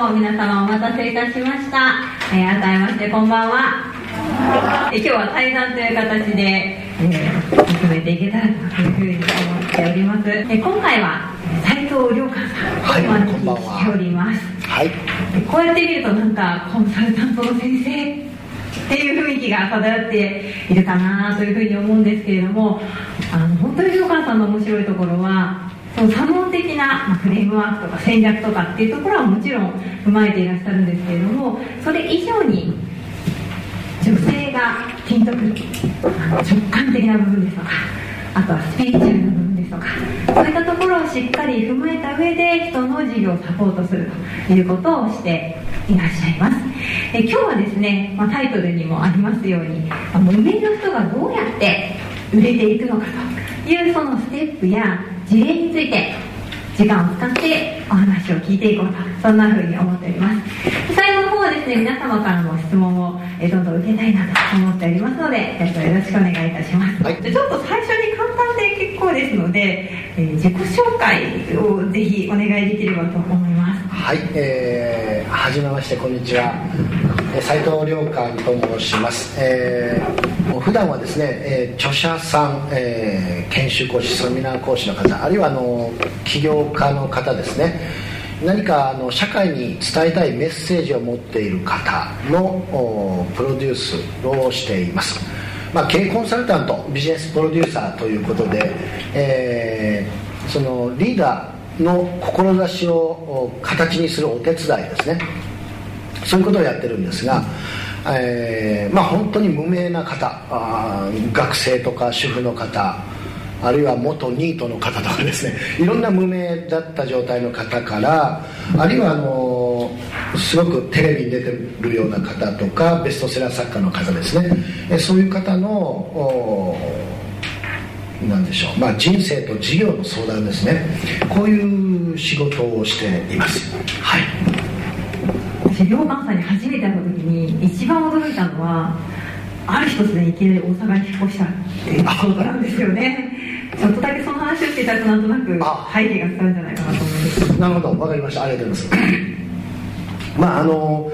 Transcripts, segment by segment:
も皆様お待たせいたしました。改めましてこんばんは。今日は対談という形で、進めていけたらというふうに思っております。今回は斉藤良寛さんをお招きしております。 はい、 こうやって見るとなんかコンサルタントの先生っていう雰囲気が漂っているかなというふうに思うんですけれども、本当に良寛さんの面白いところはその作問的なフレームワークとか戦略とかっていうところはもちろん踏まえていらっしゃるんですけれども、それ以上に女性がピンとくる直感的な部分ですとか、あとはスピリチュアルな部分ですとか、そういったところをしっかり踏まえた上で人の事業をサポートするということをしていらっしゃいます。今日はですね、タイトルにもありますように、無名の人がどうやって売れていくのかというそのステップや事例について時間を使ってお話を聞いていこうと、そんなふうに思っております。最後の方はですね、皆様からの質問をどんどん受けたいなと思っておりますので、よろしくお願いいたします。はい、ちょっと最初に簡単で結構ですので、自己紹介をぜひお願いできればと思います。 はい、はじめまして、こんにちは。斉藤良寛と申します。普段はですね、著者さん、研修講師、セミナー講師の方、あるいは起業家の方ですね、何か社会に伝えたいメッセージを持っている方のプロデュースをしています。経営コンサルタント、ビジネスプロデューサーということで、そのリーダーの志を形にするお手伝いですね、そういうことをやってるんですが、本当に無名な方、学生とか主婦の方、あるいは元ニートの方とかですね、いろんな無名だった状態の方から、あるいはすごくテレビに出てるような方とか、ベストセラー作家の方ですね、そういう方のなんでしょう、人生と事業の相談ですね、こういう仕事をしています。はい。 私、良寛さんに初めて会った時に一番驚いたのは、ある一つでいきなり大阪に引っ越したっていうことなんですよね。ちょっとだけその話をしていただくと、なんとなく背景が伝わるんじゃないかなと思うんです。 なるほど、わかりました。ありがとうございます。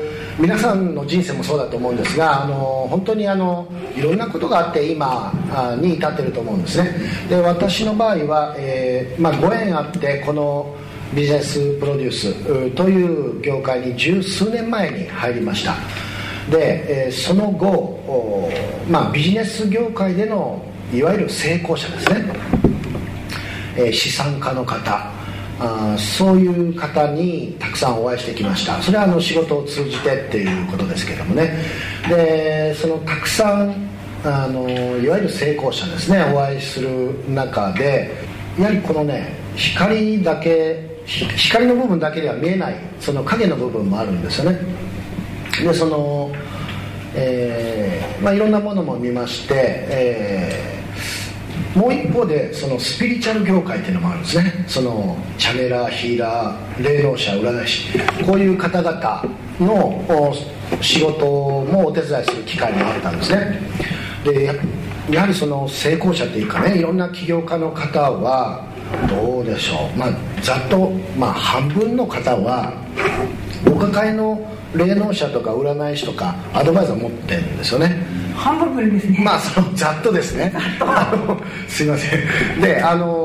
皆さんの人生もそうだと思うんですが、本当にいろんなことがあって今に至っていると思うんですね。で、私の場合は、ご縁あってこのビジネスプロデュースという業界に十数年前に入りました。で、その後、ビジネス業界でのいわゆる成功者ですね、資産家の方、そういう方にたくさんお会いしてきました。それは仕事を通じてっていうことですけどもね。で、そのたくさんいわゆる成功者ですね、お会いする中で、やはりこのね、光の部分だけでは見えない、その影の部分もあるんですよね。で、いろんなものも見まして、もう一方でそのスピリチュアル業界っていうのもあるんですね。そのチャネラー、ヒーラー、霊能者、占い師、こういう方々の仕事もお手伝いする機会もあったんですね。で、やはりその成功者っていうかね、いろんな起業家の方はどうでしょう、ざっと、半分の方はお抱えの霊能者とか占い師とかアドバイザーを持ってるんですよね。 半分分ですね。 そのざっとですね。すいません。で、例え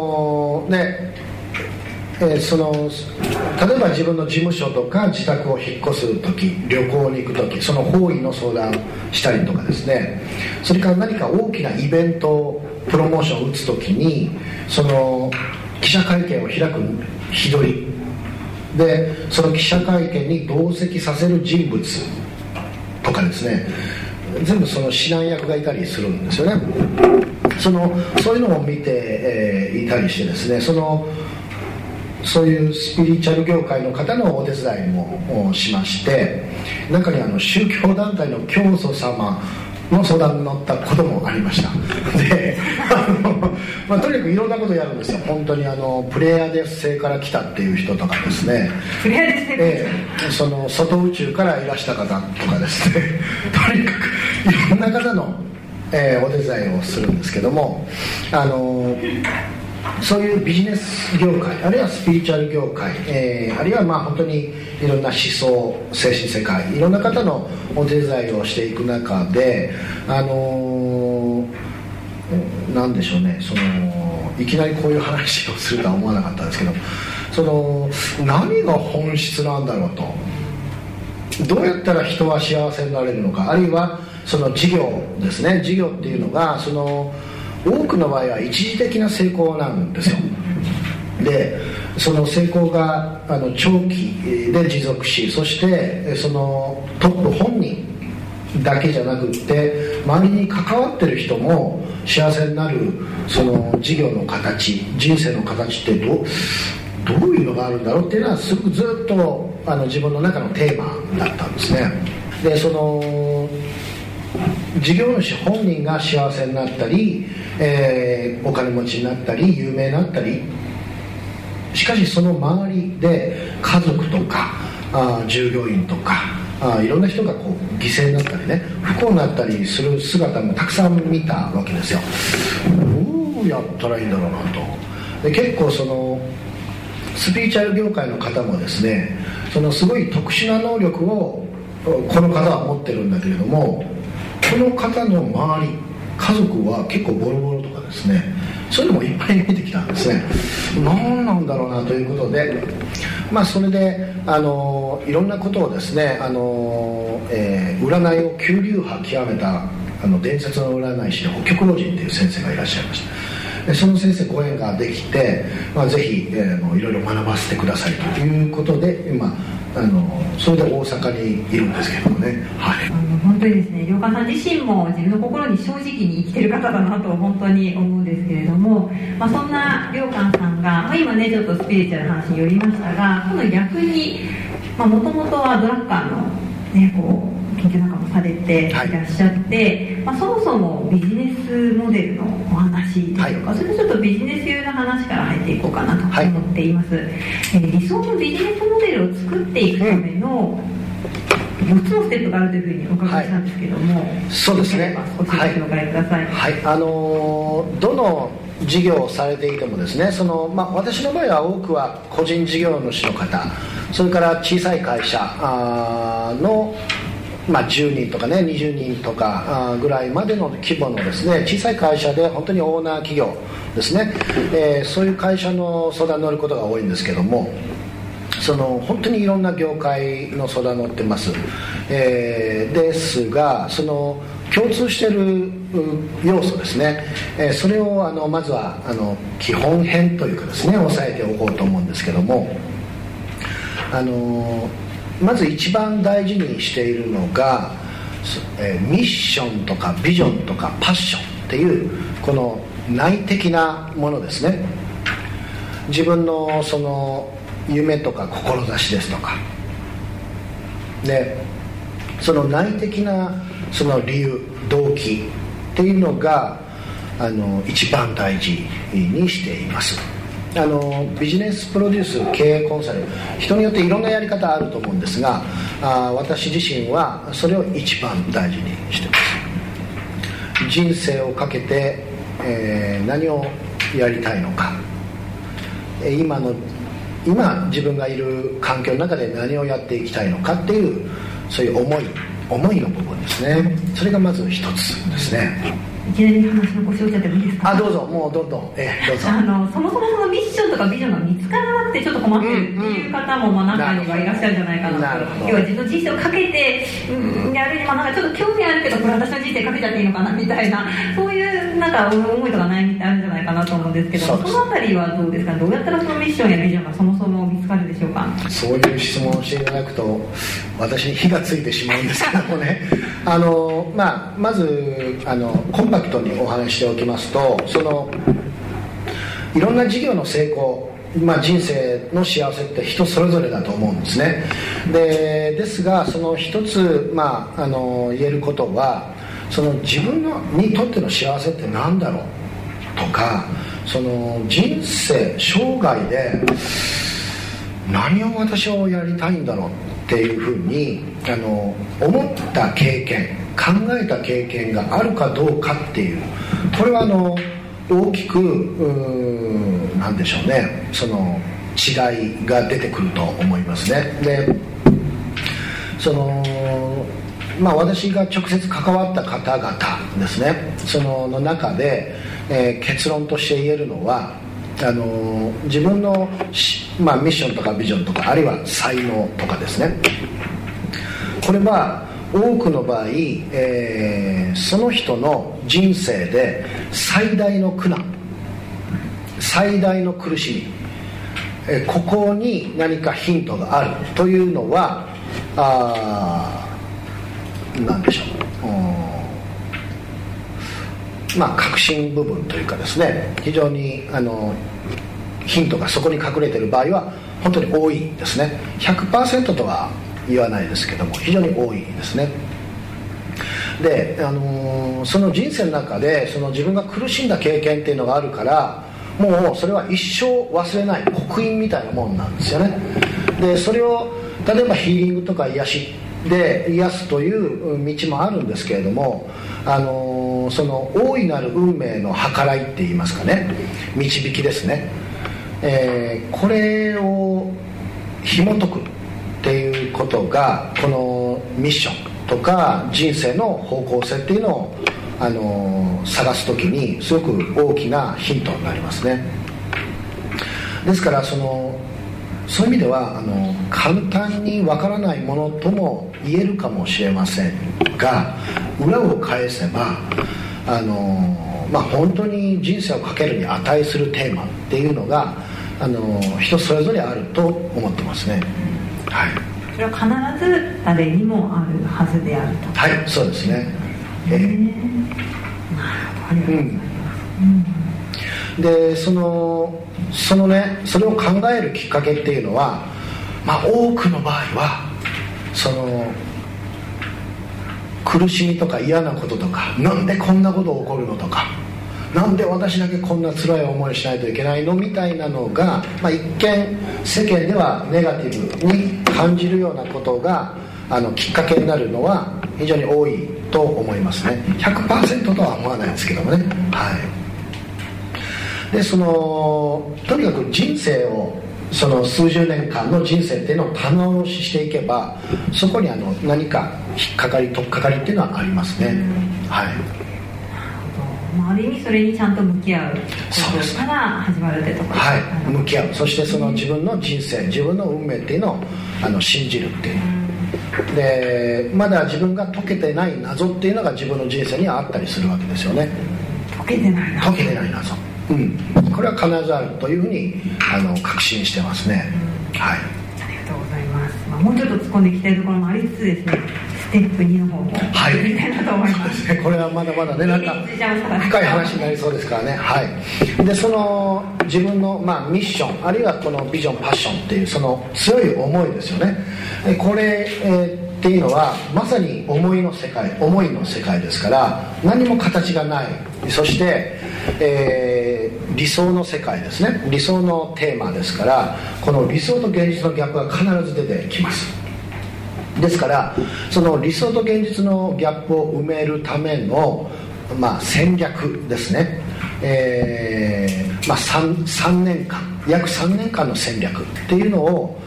ば自分の事務所とか自宅を引っ越す時、旅行に行く時、その方位の相談したりとかですね、それから何か大きなイベントプロモーションを打つ時に、その記者会見を開く日取りで、その記者会見に同席させる人物とかですね、全部その指南役がいたりするんですよね。そういうのを見て、いたりしてですね、そういうスピリチュアル業界の方のお手伝いもしまして、中に宗教団体の教祖様の相談に乗ったこともありました。で、とにかくいろんなことをやるんですよ。本当にプレイヤーデス星から来たっていう人とかですね、 プレイヤーデス星、 その外宇宙からいらした方とかですね、とにかくいろんな方の、お手伝いをするんですけども、 そういうビジネス業界、あるいはスピリチュアル業界、あるいは本当にいろんな思想、精神世界、いろんな方のお手伝いをしていく中で、なんでしょうね、いきなりこういう話をするとは思わなかったんですけど、何が本質なんだろうと、どうやったら人は幸せになれるのか、あるいはその事業ですね、事業っていうのが多くの場合は一時的な成功なんですよ。でその成功が長期で持続し、そしてそのトップ本人だけじゃなくって周りに関わってる人も幸せになる、その事業の形、人生の形ってどういうのがあるんだろうっていうのはすごくずっと自分の中のテーマだったんですね。で事業主本人が幸せになったり、お金持ちになったり有名になったり、しかしその周りで家族とか従業員とかいろんな人が犠牲になったりね、不幸になったりする姿もたくさん見たわけですよ。どうやったらいいんだろうなと。で結構スピリチュアル業界の方もですね、すごい特殊な能力をこの方は持ってるんだけれども、この方の周り、家族は結構ボロボロとかですね、そういうのもいっぱい見てきたんですね。何なんだろうなということで、それでいろんなことをですね、占いを九流派極めた伝説の占い師で北極老人という先生がいらっしゃいました。でその先生ご縁ができて、ぜひ、いろいろ学ばせてくださいということで今それで大阪にいるんですけどもね、はい、 本当にですね、良寛さん自身も自分の心に正直に生きてる方だなと本当に思うんですけれども、そんな良寛さんが、今ねちょっとスピリチュアルな話によりましたが、今度逆にもともとはドラッカーの、ね、研究なんかもされていらっしゃって、そもそもビジネスモデルのお話でしょうか、それでちょっとビジネス用の話から入っていこうかなと思っています。理想のビジネスモデルを作っていくための4つのステップがあるというふうにお伺いしたんですけども、 そうですね、 少しご紹介ください。 どの事業をされていてもですね、私の場合は多くは個人事業主の方、それから小さい会社の10人とかね20人とかぐらいまでの規模のですね、小さい会社で本当にオーナー企業ですね、そういう会社の相談に乗ることが多いんですけども、本当にいろんな業界の相談に乗ってます、ですが共通している要素ですね、それをまずは基本編というかですね押さえておこうと思うんですけども、まず一番大事にしているのが、ミッションとかビジョンとかパッションっていうこの内的なものですね。自分の夢とか志ですとかで、その内的な理由動機っていうのが一番大事にしています。ビジネスプロデュース、経営コンサル、人によっていろんなやり方あると思うんですが、私自身はそれを一番大事にしています。人生をかけて、何をやりたいのか、今自分がいる環境の中で何をやっていきたいのかっていう、そういう思いの部分ですね。それがまず一つですね。 いきなり話の腰折っちゃってもいいですか？ どうぞ、もうどんどん、どうぞ。 そもそもそのミッションとかビジョンが見つからなくてちょっと困ってるっていう方も中にはいらっしゃるんじゃないかなと。要は自分の人生をかけてやるにもちょっと興味あるけど、これ私の人生かけちゃっていいのかなみたいな、そういう思いとか悩みってあるんじゃないかなと思うんですけど、そのあたりはどうですか？どうやったらそのミッションやビジョンがそもそも見つかるでしょうか？ そういう質問をしていただくと私に火がついてしまうんですけどもねまずコンパクトにお話しておきますと、いろんな事業の成功、人生の幸せって人それぞれだと思うんですね。ですが一つ、言えることは、自分にとっての幸せって何だろうとか、人生生涯で何を私はやりたいんだろうっていうふうに思った経験、考えた経験があるかどうかっていう、これは大きくなんでしょうね、その違いが出てくると思いますね。で私が直接関わった方々ですね、その中で、結論として言えるのは自分の、ミッションとかビジョンとかあるいは才能とかですね、これは多くの場合、その人の人生で最大の苦難、最大の苦しみ、ここに何かヒントがあるというのは何でしょう、核心部分というかですね、非常にヒントがそこに隠れている場合は本当に多いですね。 100% とは言わないですけども非常に多いですね。で、その人生の中でその自分が苦しんだ経験っていうのがあるから、もうそれは一生忘れない刻印みたいなもんなんですよね。でそれを例えばヒーリングとか癒しで癒すという道もあるんですけれども、その大いなる運命の計らいって言いますかね、導きですね、これを紐解くっていうことがこのミッションとか人生の方向性っていうのを探すときにすごく大きなヒントになりますね。ですからそういう意味では簡単にわからないものとも言えるかもしれませんが、裏を返せば本当に人生をかけるに値するテーマっていうのが人それぞれあると思ってますね。はい、 それは必ず誰にもあるはずであると。 はい、そうですね。 なるほど、ありがとうございます。 でそれを考えるきっかけっていうのは、多くの場合は苦しみとか嫌なこととか、なんでこんなこと起こるのとか、なんで私だけこんな辛い思いしないといけないのみたいなのが、一見世間ではネガティブに感じるようなことがきっかけになるのは非常に多いと思いますね。 100% とは思わないですけどもね。はい。でとにかく人生を数十年間の人生っていうのを棚卸ししていけば、そこに何か引っかかり取っかかりっていうのはありますね。はい。 ある意味それにちゃんと向き合うことから始まるってところです。 はい、向き合う。そして自分の人生、自分の運命っていうのを信じるっていう。でまだ自分が解けてない謎っていうのが自分の人生にはあったりするわけですよね。 解けてない謎。 これは必ずあるというふうに確信してますね。はい。 ありがとうございます。もうちょっと突っ込んでいきたいところもありつつですね、ステップ2の方もやりたいなと思います。 そうですね。これはまだまだね、なんか深い話になりそうですからね。はい。で自分のミッションあるいはこのビジョンパッションっていうその強い思いですよね。これっていうのはまさに思いの世界ですから、何も形がない。そして、理想の世界ですね。理想のテーマですから、この理想と現実のギャップが必ず出てきます。ですからその理想と現実のギャップを埋めるための、戦略ですね。3年間約3年間の戦略っていうのを、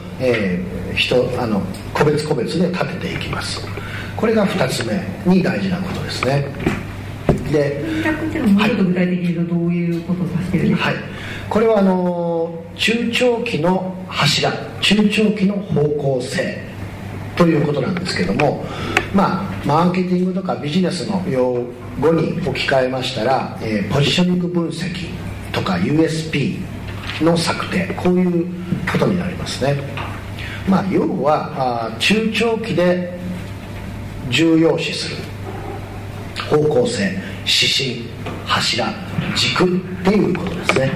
個別個別で立てていきます。これが2つ目に大事なことですね。で戦略っていうのはもうちょっと具体的に言うとどういうことを指しているんですか。 はい、これは中長期の柱、中長期の方向性ということなんですけども、マーケティングとかビジネスの用語に置き換えましたら、ポジショニング分析とか USP の策定、こういうことになりますね。要は中長期で重要視する方向性、指針、柱、軸っていうことですね。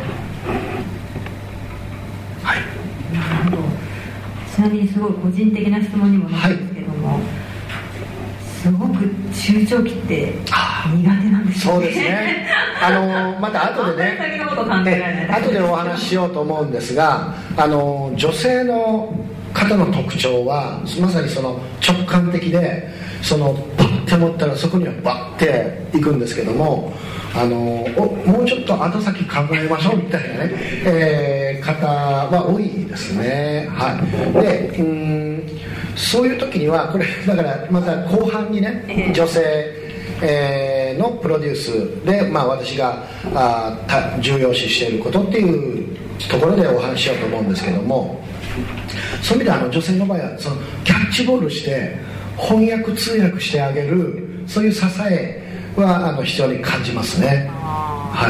はい。 なるほど。ちなみにすごい個人的な質問にもなるんですけども、すごく中長期って苦手なんですよね。 そうですね。また後でね、後でお話ししようと思うんですが、女性の方の特徴はまさに直感的でパッって思ったらそこにはバッて行くんですけども、もうちょっと後先考えましょうみたいなね、方は多いですね。はい。で、そういう時にはこれだからまた後半にね、女性のプロデュースで、私が重要視していることっていうところでお話ししようと思うんですけども、そういう意味で女性の場合はそのキャッチボールして翻訳通訳してあげる、そういう支えは非常に感じますね。はい。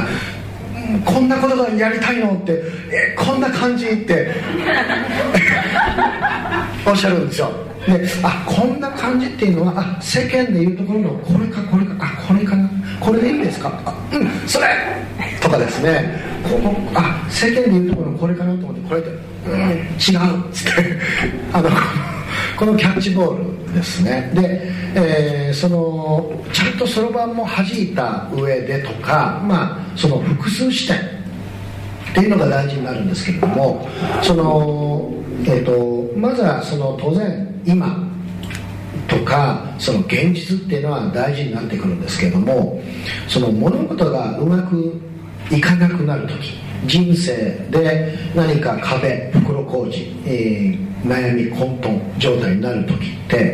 こんなことがやりたいのって、こんな感じっておっしゃるんですよ。で、こんな感じっていうのは世間でいうところのこれかこれか、これかな、これでいいですか、それとかですね、世間でいうところのこれかなと思って、これって違うっつってこのキャッチボールですね。で、ちゃんとそろばんも弾いた上でとか、その複数視点っていうのが大事になるんですけれども、まずは当然今とかその現実っていうのは大事になってくるんですけども、その物事がうまくいかなくなる時、人生で何か壁、袋小路、悩み混沌状態になる時って、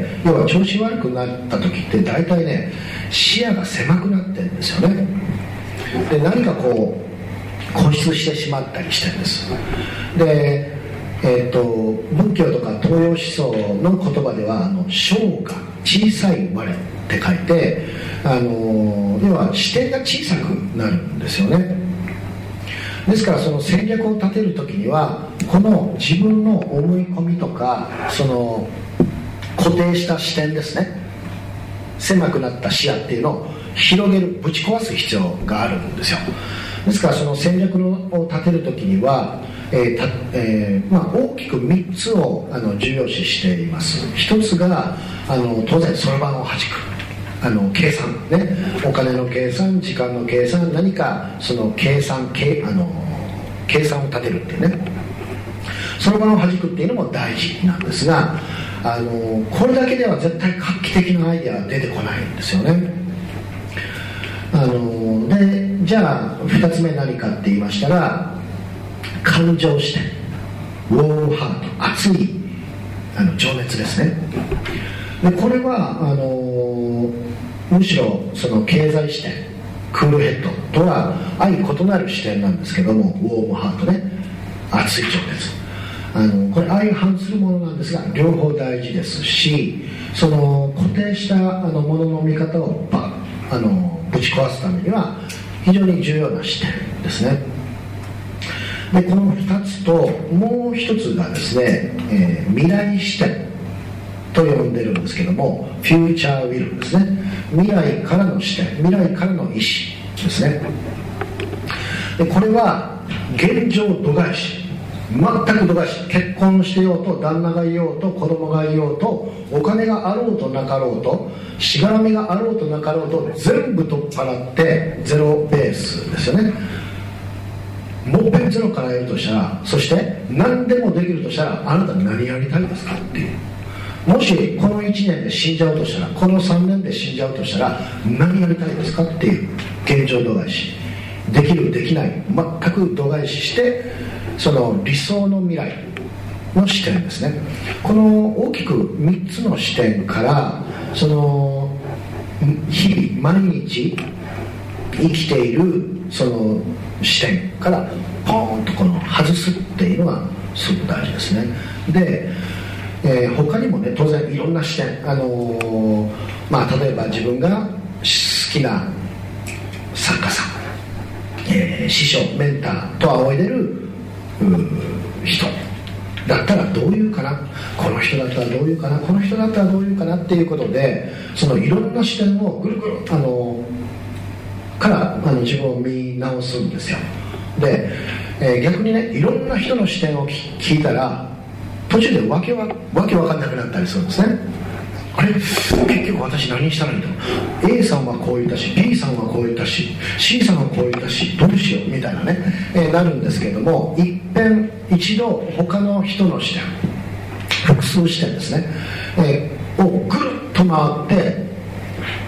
要は調子悪くなった時って大体ね、視野が狭くなってるんですよね。で、何か固執してしまったりしてるんです。で、仏教とか東洋思想の言葉では小が小さい我って書いて、要は視点が小さくなるんですよね。ですからその戦略を立てるときには、この自分の思い込みとかその固定した視点ですね、狭くなった視野っていうのを広げる、ぶち壊す必要があるんですよ。ですからその戦略を立てるときには、大きく3つを重要視しています。1つが当然そろばんを弾く計算ね、お金の計算、時間の計算、何かその計算を立てるっていうね、そろばんを弾くっていうのも大事なんですが、これだけでは絶対画期的なアイデアは出てこないんですよね。で、じゃあ2つ目何かって言いましたら、感情視点、ウォーハート、熱い情熱ですね。で、これはむしろその経済視点、クールヘッドとは相異なる視点なんですけども、ウォームハートね、熱い情熱、これ相反するものなんですが両方大事ですし、その固定したものの見方をぶち壊すためには非常に重要な視点ですね。で、この2つともう一つがですね、未来視点と呼んでるんですけども、フューチャーウィルですね、未来からの視点、未来からの意思ですね。で、これは現状度外視、全く度外視、結婚してようと旦那がいようと子供がいようとお金があろうとなかろうとしがらみがあろうとなかろうと全部取っ払ってゼロベースですよね。もっぺんゼロからやるとしたら、そして何でもできるとしたら、あなた何やりたいですかっていう。もしこの1年で死んじゃうとしたら、この3年で死んじゃうとしたら何やりたいですかっていう、現状度外視、できるできない全く度外視して、その理想の未来の視点ですね。この大きく3つの視点から、その日々毎日生きているその視点からポーンと外すっていうのがすごく大事ですね。で、他にもね、当然いろんな視点、例えば自分が好きな作家さん、師匠メンターと仰いでる人だったらどういうかな、この人だったらどういうかな、この人だったらどういうかなっていうことで、そのいろんな視点をぐるぐるから自分を見直すんですよ。で、逆にね、いろんな人の視点を聞いたら途中でわけわかんなくなったりするんですね。あれ、結局私何したらいいんだろう、 A さんはこう言ったし B さんはこう言ったし C さんはこう言ったしどうしようみたいなね、なるんですけども、一度他の人の視点、複数視点ですね、をぐるっと回って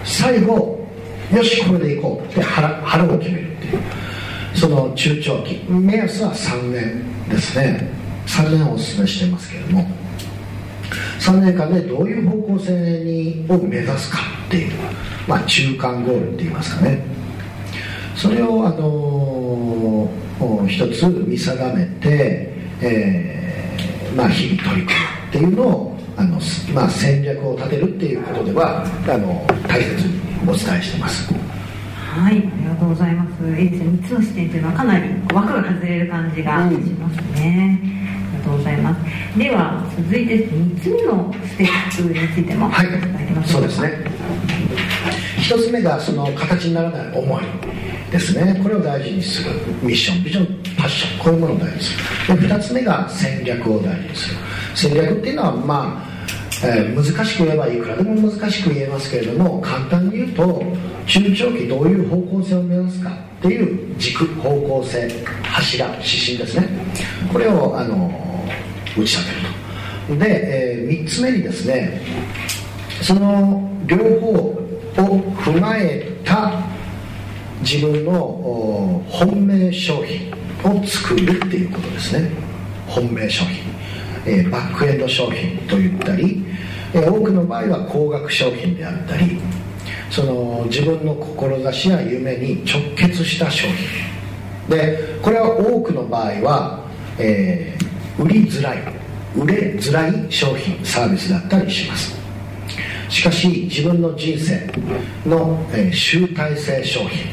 最後よしこれでいこうで腹を決めるっていう、その中長期目安は3年ですね。3年をお勧めしていますけれども、3年間でどういう方向性を目指すかっていう、中間ゴールって言いますかね、それを一つ見定めて、日々取り組むっていうのを戦略を立てるっていうことでは大切にお伝えしています。 はい、ありがとうございます。いいですね。3つの視点というのはかなり枠が外れる感じがしますね。ありがとうございます。では続いて3つ目のステップについてもはい、 いただけますか。 そうですね。1つ目がその形にならない思いですね。これを大事にする。ミッション、ビジョン、パッション、こういうものを大事にする。で2つ目が戦略を大事にする。戦略っていうのは難しく言えばいくらでも難しく言えますけれども、簡単に言うと中長期どういう方向性を目指すかっていう軸、方向性、柱、指針ですね。これを打ち立てると。で、3つ目にですね、その両方を踏まえた自分の本命商品を作るっていうことですね。本命商品、バックエンド商品といったり、多くの場合は高額商品であったり、その自分の志や夢に直結した商品で、これは多くの場合は、売れづらい商品サービスだったりします。しかし自分の人生の、集大成商品、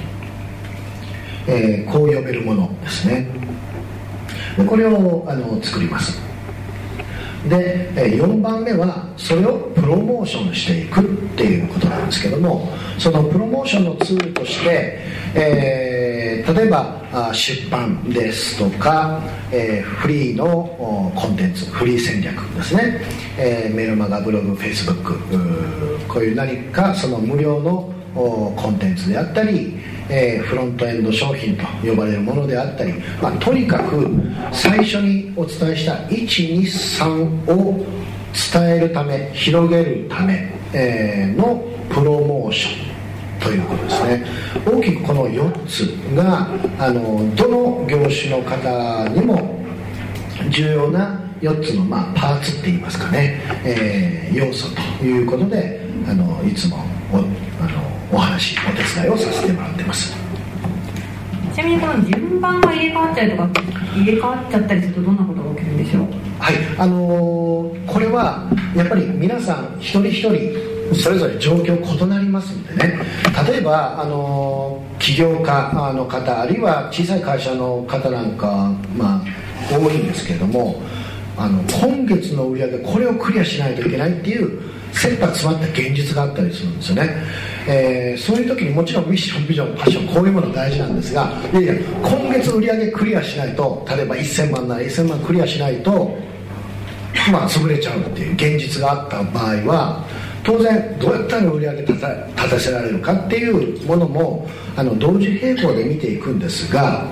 こう呼べるものですね。でこれを作ります。で4番目はそれをプロモーションしていくっていうことなんですけども、そのプロモーションのツールとして、例えば出版ですとか、フリーのコンテンツ、フリー戦略ですね、メルマガ、ブログ、フェイスブック、こういう何かその無料のコンテンツであったり、フロントエンド商品と呼ばれるものであったり、とにかく最初にお伝えした 1,2,3 を伝えるため、広げるため、のプロモーションということですね。大きくこの4つがどの業種の方にも重要な4つのパーツって言いますかね、要素ということでいつもお話、お手伝いをさせてもらってます。 ちなみにこの順番が入れ替わっちゃうとか入れ替わっちゃったりするとどんなことが起きるんでしょう。 はい、これはやっぱり皆さん一人一人それぞれ状況異なりますのでね、例えば起業家の方、あるいは小さい会社の方なんか多いんですけれども、今月の売り上げこれをクリアしないといけないっていう切羽詰まった現実があったりするんですよね。そういう時にもちろんミッション、ビジョン、パッション、こういうもの大事なんですが、今月売り上げクリアしないと、例えば1000万なら1000万クリアしないと潰れちゃうっていう現実があった場合は、当然どうやったら売り上げ立たせられるかっていうものも同時並行で見ていくんですが、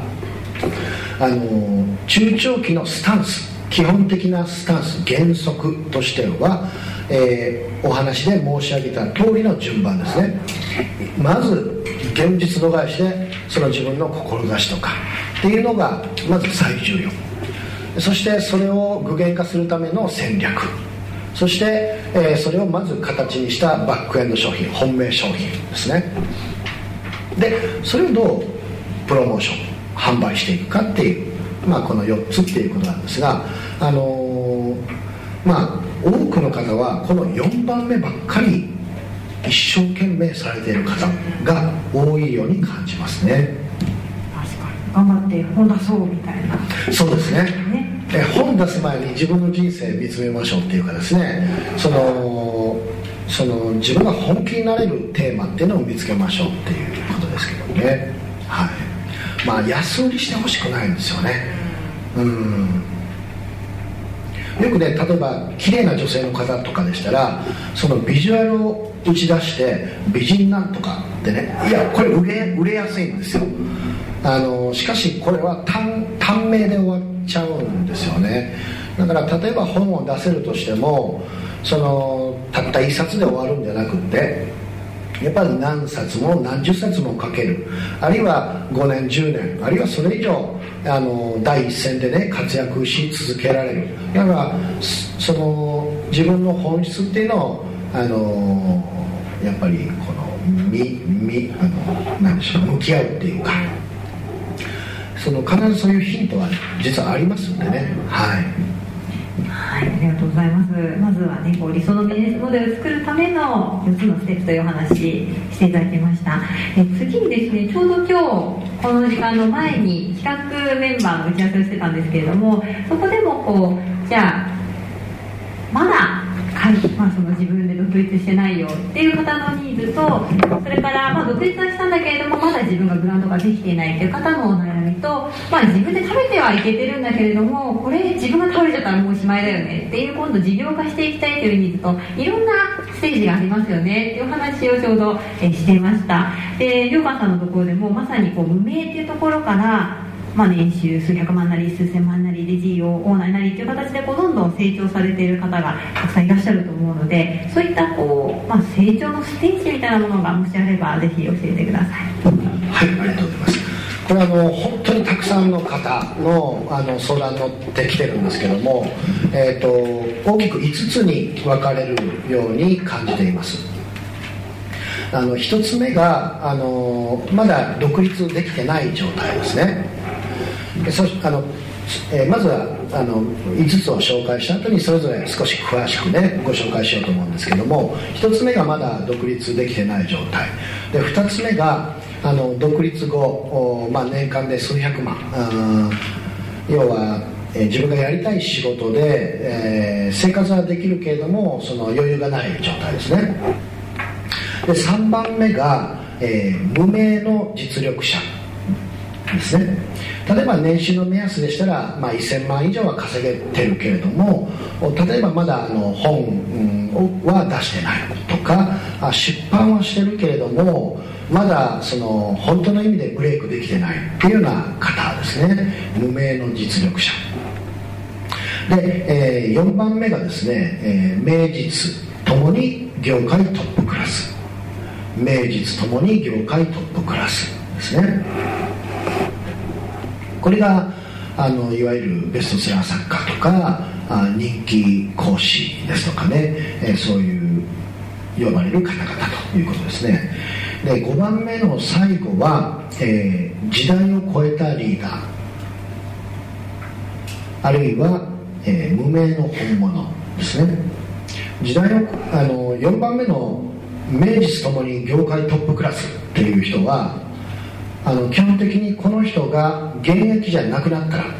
中長期のスタンス、基本的なスタンス、原則としては、お話で申し上げた通りの順番ですね。まず現実度外視でその自分の志とかっていうのがまず最重要。そしてそれを具現化するための戦略、そして、それをまず形にしたバックエンド商品、本命商品ですね。でそれをどうプロモーション、販売していくかっていう、この4つっていうことなんですが、多くの方はこの4番目ばっかり一生懸命されている方が多いように感じますね。 確かに頑張って本出そうみたいな。 そうですね。本出す前に自分の人生見つめましょうっていうかですね、その自分が本気になれるテーマっていうのを見つけましょうっていうことですけどね。はい。安売りしてほしくないんですよね。よくね、例えば綺麗な女性の方とかでしたら、そのビジュアルを打ち出して美人なんとかってね、いやこれ売れやすいんですよ。しかしこれは短命で終わっちゃうんですよね。だから例えば本を出せるとしても、たった一冊で終わるんじゃなくって、 やっぱり何冊も何十冊も書ける、あるいは5年10年あるいはそれ以上第一線でね活躍し続けられる。だからその自分の本質っていうのをやっぱりこの何でしょう、向き合うっていうか、必ずそういうヒントは実はありますんでね。はい、 はい、ありがとうございます。まずはね、理想のビジネスモデルを作るための4つのステップというお話していただきました。次にですね、ちょうど今日この時間の前に企画メンバーの打ち合わせをしてたんですけれども、そこでもじゃあまだその自分で独立してないよっていう方のニーズと、それから独立はしたんだけれどもまだ自分がブランドができていないっていう方のお悩みと、自分で食べてはいけてるんだけれどもこれ自分が食べちゃったらもうおしまいだよねっていう、今度事業化していきたいというニーズと、いろんなステージがありますよねっていう話をちょうどしていました。で、りょうかんさんのところでもまさに無名っていうところから年収数百万なり数千万なりで事業オーナーなりという形でどんどん成長されている方がたくさんいらっしゃると思うので、そういった成長のステージみたいなものがもしあればぜひ教えてください。 はい、ありがとうございます。これは本当にたくさんの方の相談に乗ってきてるんですけども、大きく5つに分かれるように感じています。1つ目がまだ独立できてない状態ですね。まずは5つを紹介した後にそれぞれ少し詳しくねご紹介しようと思うんですけども、1つ目がまだ独立できてない状態で、2つ目が独立後、年間で数百万、要は自分がやりたい仕事で、生活はできるけれどもその余裕がない状態ですね。で、3番目が、無名の実力者ですね。例えば年収の目安でしたら、1000万以上は稼げてるけれども、例えばまだ本は出してないとか、出版はしてるけれどもまだ本当の意味でブレイクできてないっていうような方ですね。無名の実力者で、4番目がですね、名実ともに業界トップクラス、名実ともに業界トップクラスですね。これがいわゆるベストセラー作家とか人気講師ですとかね、そういう呼ばれる方々ということですね。で、5番目の最後は、時代を超えたリーダー、あるいは、無名の本物ですね。時代を4番目の名実ともに業界トップクラスっていう人は基本的にこの人が現役じゃなくなったら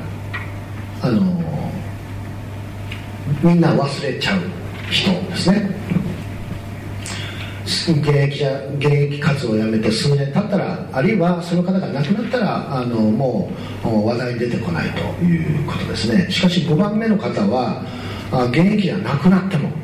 みんな忘れちゃう人ですね。現役活動をやめて数年経ったら、あるいはその方が亡くなったらもう話題に出てこないということですね。しかし5番目の方は現役じゃなくなっても、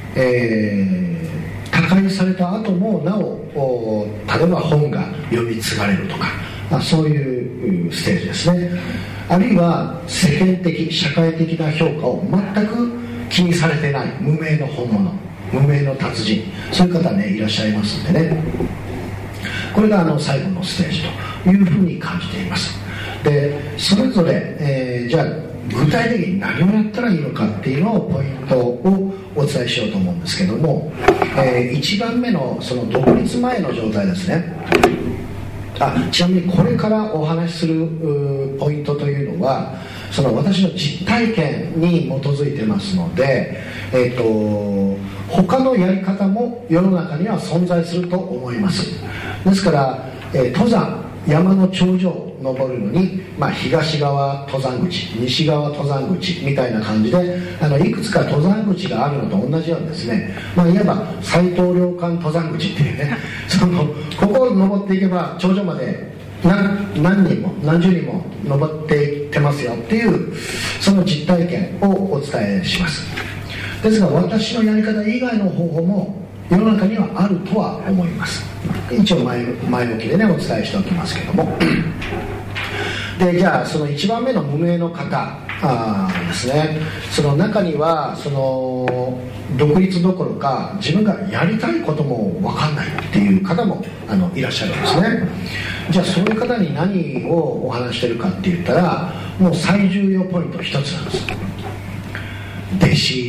他界された後もなお例えば本が読み継がれるとか、そういうステージですね。あるいは世間的社会的な評価を全く気にされてない無名の本物、無名の達人、そういう方ねいらっしゃいますんでね、これが最後のステージというふうに感じています。で、それぞれ、じゃあ具体的に何をやったらいいのかっていうのをポイントをお伝えしようと思うんですけども、1番目のその独立前の状態ですね。ちなみにこれからお話しするポイントというのはその私の実体験に基づいてますので、他のやり方も世の中には存在すると思います。ですから、登山、山の頂上を登るのに、東側登山口、西側登山口みたいな感じでいくつか登山口があるのと同じようにですね、いわば斉藤良寛登山口っていうねここを登っていけば頂上まで何人も何十人も登っていってますよっていうその実体験をお伝えします。ですが私のやり方以外の方法も世の中にはあるとは思います。一応前置きでねお伝えしておきますけどもで、じゃあその1番目の無名の方ですね。その中にはその独立どころか自分がやりたいことも分かんないっていう方もいらっしゃるんですね。じゃあそういう方に何をお話してるかって言ったら、もう最重要ポイント一つなんです。弟子入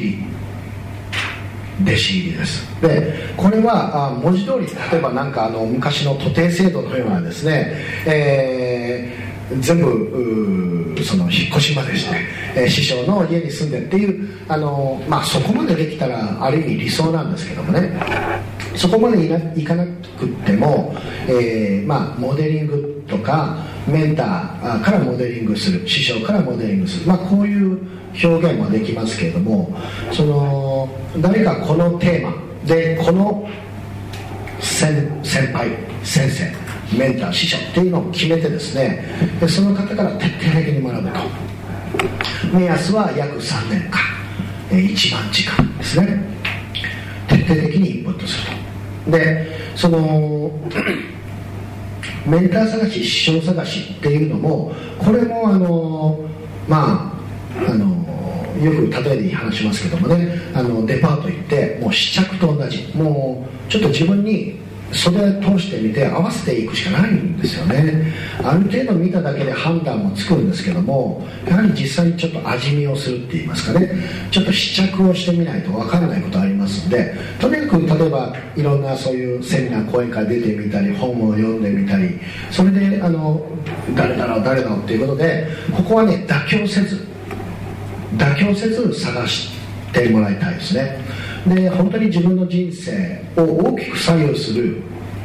りです。でこれは文字通り、例えばなんか昔の徒弟制度のようなですね、全部その引っ越しまでして、師匠の家に住んでっていうそこまでできたらある意味理想なんですけどもね、そこまでいかなくっても、モデリングとかメンターからモデリングする、師匠からモデリングする、こういう表現もできますけれども、その誰かこのテーマでこの先輩先生メンター師匠っていうのを決めてですね、でその方から徹底的に学ぶと。目安は約3年間、1万時間ですね。徹底的にインプットすると。でそのメンター探し、師匠探しっていうのも、これもよく例えで話しますけどもね、デパート行ってもう試着と同じ、もうちょっと自分に袖通してみて合わせていくしかないんですよね。ある程度見ただけで判断もつくんですけども、やはり実際にちょっと味見をするって言いますかね、ちょっと試着をしてみないと分からないことありますんで、とにかく例えばいろんなそういうセミナー講演会出てみたり、本を読んでみたり、それで誰だろうっていうことで、ここはね妥協せず探してもらいたいですね。で本当に自分の人生を大きく左右する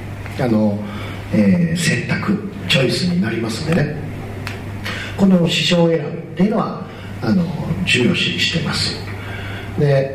選択チョイスになりますんでね、この師匠選びっていうのは重要視しています。で、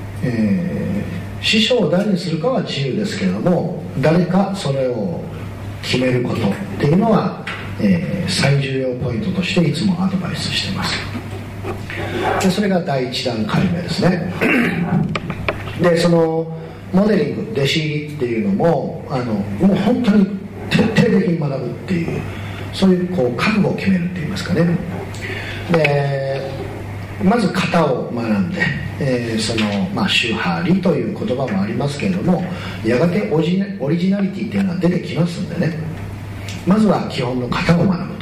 師匠を誰にするかは自由ですけれども、誰かそれを決めることっていうのは、最重要ポイントとしていつもアドバイスしています。でそれが第一段階目ですね。でそのモデリング、弟子入りっていうのももう本当に徹底的に学ぶっていう、そういう覚悟を決めるって言いますかね。でまず型を学んで、その宗派理という言葉もありますけれども、やがてオリジナリティっていうのは出てきますんでね、まずは基本の型を学ぶと。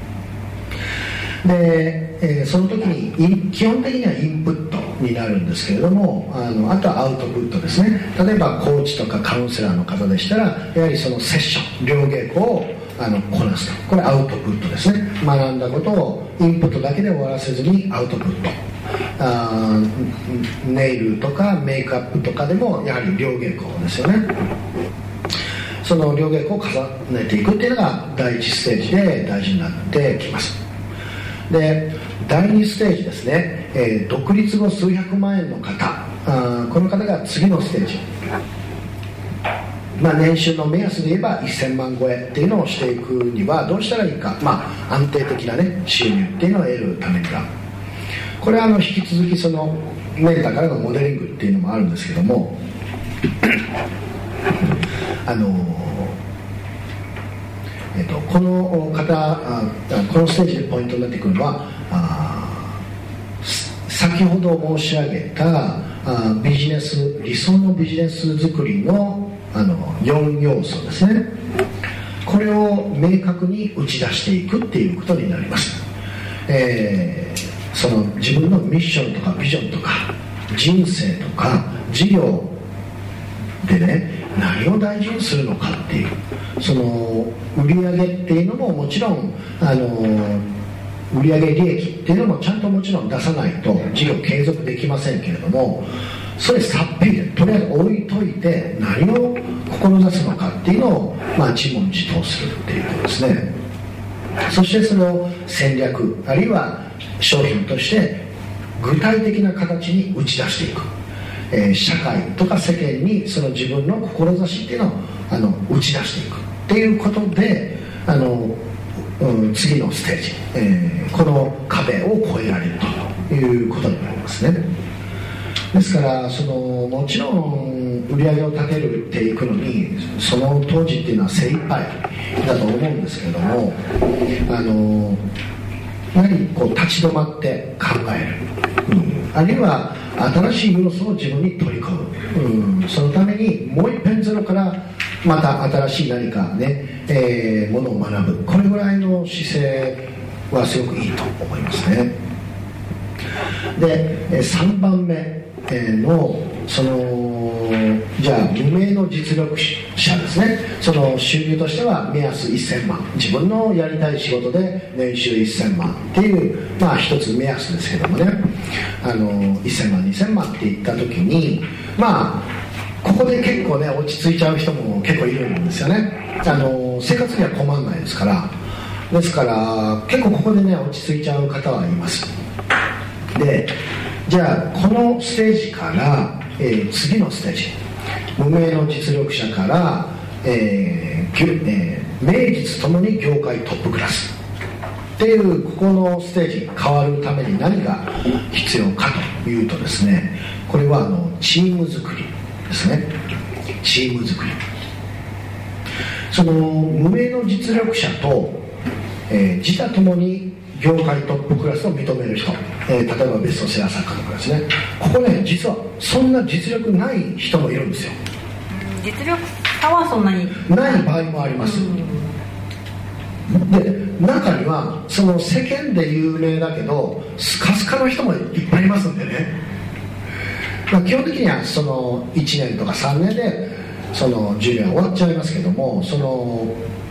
で、その時に基本的にはインプットになるんですけれども、あとはアウトプットですね。例えばコーチとかカウンセラーの方でしたら、やはりそのセッション、両稽古をこなすと。これアウトプットですね。学んだことをインプットだけで終わらせずにアウトプット。ネイルとかメイクアップとかでもやはり両稽古ですよね。その両稽古を重ねていくっていうのが第一ステージで大事になってきます。で第2ステージですね、独立後数百万円の方、この方が次のステージ、年収の目安で言えば1000万超えっていうのをしていくにはどうしたらいいか、安定的な、収入っていうのを得るためには、これは引き続きそのメンターからのモデリングっていうのもあるんですけどもこの方、このステージでポイントになってくるのは、先ほど申し上げた理想のビジネス作りの4要素ですね。これを明確に打ち出していくっていうことになります。その自分のミッションとかビジョンとか人生とか事業でね、何を大事にするのかっていう、その売上っていうのももちろん売上利益っていうのもちゃんともちろん出さないと事業継続できませんけれども、それさっぴりでとりあえず置いといて何を志すのかっていうのを自問自答するっていうことですね。そしてその戦略あるいは商品として具体的な形に打ち出していく、社会とか世間にその自分の志っていうのを打ち出していくっていうことで次のステージ、この壁を越えられるということになりますね。ですからもちろん売り上げを立てていくのにその当時っていうのは精一杯だと思うんですけども、 やはりこう立ち止まって考える、あるいは新しい要素を自分に取り込む、そのためにもう一遍ゼロからまた新しい何かね、ものを学ぶ、これぐらいの姿勢はすごくいいと思いますね。で3番目のそのじゃあ無名の実力者ですね。その収入としては目安1000万、自分のやりたい仕事で年収1000万っていう、一つ目安ですけどもね、1000万2000万っていった時に、ここで結構ね落ち着いちゃう人も結構いるんですよね。生活には困らないですから。ですから結構ここでね落ち着いちゃう方はいます。でじゃあこのステージから、次のステージ、無名の実力者から、名実ともに業界トップクラスっていうここのステージに変わるために何が必要かというとですね、これはチーム作りですね。チーム作り、その無名の実力者と、自他ともに業界トップクラスを認める人、例えばベストセラー作家とかですね、ここね実はそんな実力ない人もいるんですよ。 実力差はそんなにない場合もあります。で中にはその世間で有名だけどスカスカの人もいっぱいいますんでね、基本的にはその1年とか3年でその授業は終わっちゃいますけども、その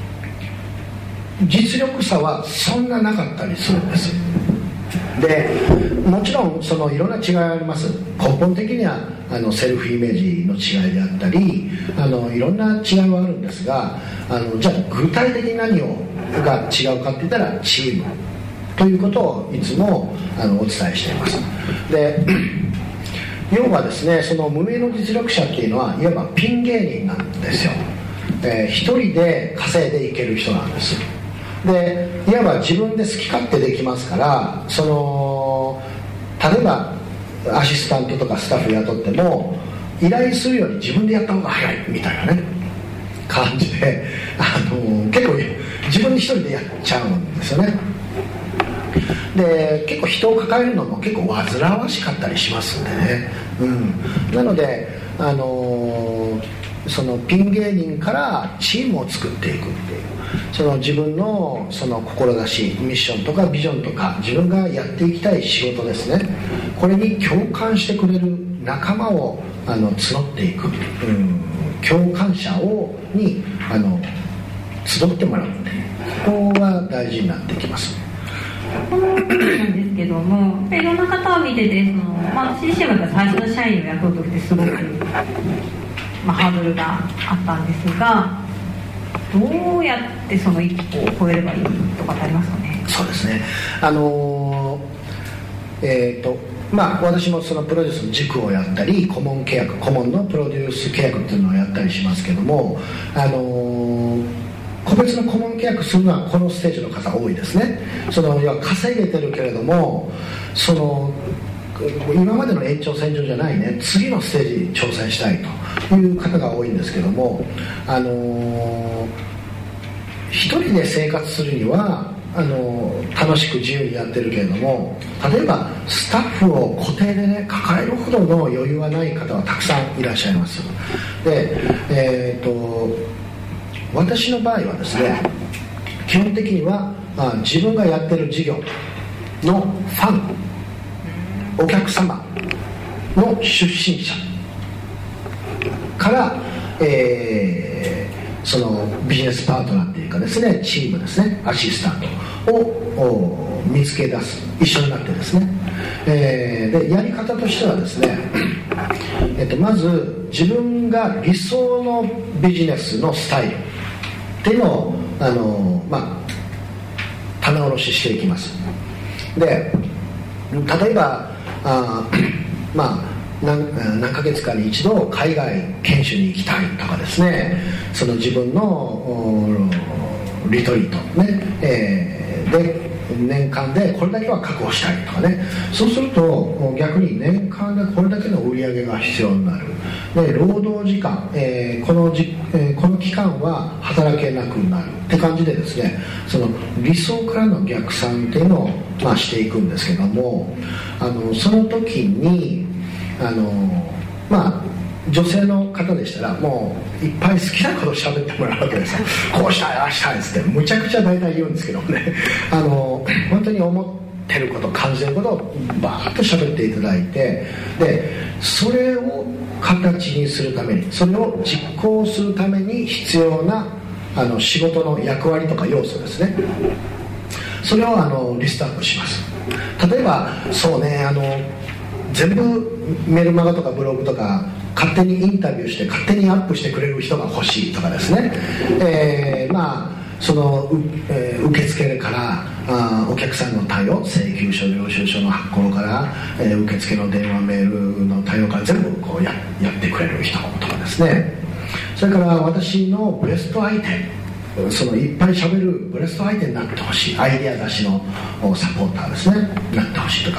実力差はそんななかったりするんです。でもちろんそのいろんな違いがあります。根本的にはセルフイメージの違いであったりいろんな違いはあるんですが、じゃあ具体的に何が違うかって言ったらチームということをいつもお伝えしています。で要はですね、その無名の実力者っていうのはいわばピン芸人なんですよ。一人で稼いでいける人なんです。でいわば自分で好き勝手できますから、その例えばアシスタントとかスタッフ雇っても依頼するより自分でやった方が早いみたいなね感じで結構自分で一人でやっちゃうんですよね。で結構人を抱えるのも結構煩わしかったりしますんでね、なのでそのピン芸人からチームを作っていくっていう、その自分のその志、ミッションとかビジョンとか自分がやっていきたい仕事ですね、これに共感してくれる仲間を募っていく、共感者に集ってもらうっていう、ここが大事になってきます。 このなんですけども、いろんな方を見てて私自身は最初の社員を雇う時ってすごく、ハードルがあったんですが、どうやってその一歩を超えればいいとかってありますかね。 そうですね、私もそのプロデュースの塾をやったり顧問のプロデュース契約っていうのをやったりしますけども、個別の顧問契約するのはこのステージの方多いですね。その要は稼げてるけれども、その今までの延長線上じゃないね次のステージに挑戦したいという方が多いんですけども、一人で生活するには楽しく自由にやってるけれども、例えばスタッフを固定でね抱えるほどの余裕はない方はたくさんいらっしゃいます。で私の場合はですね、基本的には自分がやってる事業のファン、お客様の出身者から、そのビジネスパートナーっていうかですね、チームですね、アシスタントを見つけ出す、一緒になってですね、でやり方としてはですね、まず自分が理想のビジネスのスタイルっていうのを棚卸ししていきます。で例えば何ヶ月かに一度海外研修に行きたいとかですね、その自分のリトリートね、で年間でこれだけは確保したいとかね、そうすると逆に年間でこれだけの売り上げが必要になる。で労働時間、この期間は働けなくなるって感じでですね、その理想からの逆算っていうのを、していくんですけども、その時に女性の方でしたらもういっぱい好きなことを喋ってもらうわけですよ。こうしたいああしたいっつってむちゃくちゃ大体言うんですけどもね、本当に思ってること感じてることをバーッと喋っていただいて、でそれを形にするために、それを実行するために必要な仕事の役割とか要素ですね、それをリストアップします。例えばそうね、全部メルマガとかブログとか勝手にインタビューして勝手にアップしてくれる人が欲しいとかですね、受付からお客さんの対応、請求書領収書の発行から、受付の電話メールの対応から全部こう やってくれる人とかですね、それから私のブレスト相手、そのいっぱい喋るブレスト相手になってほしい、アイデア出しのサポーターですねなってほしいとか、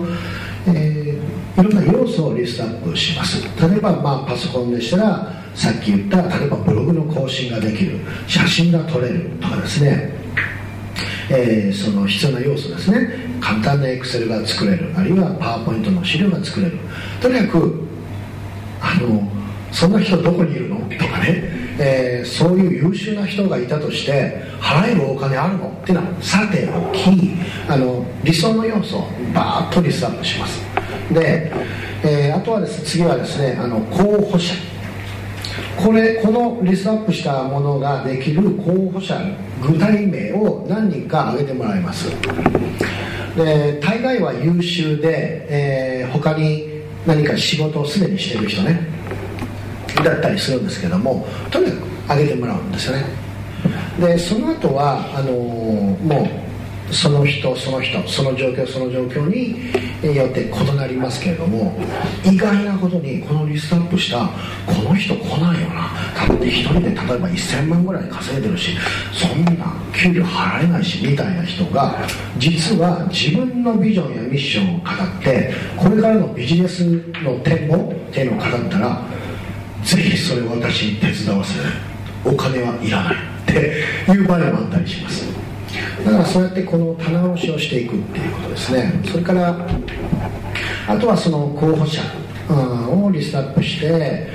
いろんな要素をリストアップします。例えば、パソコンでしたらさっき言った例えばブログの更新ができる、写真が撮れるとかですね、その必要な要素ですね、簡単なエクセルが作れる、あるいはパワーポイントの資料が作れる、とにかくそんな人どこにいるのとかね、そういう優秀な人がいたとして払えるお金あるのっていうのはさておき、理想の要素をバーッとリストアップします。で、あとは次はですね、候補者、このリストアップしたものができる候補者具体名を何人か挙げてもらいます。で大概は優秀で、他に何か仕事をすでにしている人ねだったりするんですけども、とにかく挙げてもらうんですよね。でその後はもうその人その状況によって異なりますけれども、意外なことにこのリストアップしたこの人来ないよな、だって一人で例えば1000万ぐらい稼いでるしそんな給料払えないしみたいな人が、実は自分のビジョンやミッションを語ってこれからのビジネスの展望っていうのを語ったら、ぜひそれを私に手伝わせる、お金はいらないっていう場合もあったりします。だからそうやってこの棚卸しをしていくっていうことですね。それからあとはその候補者をリストアップして、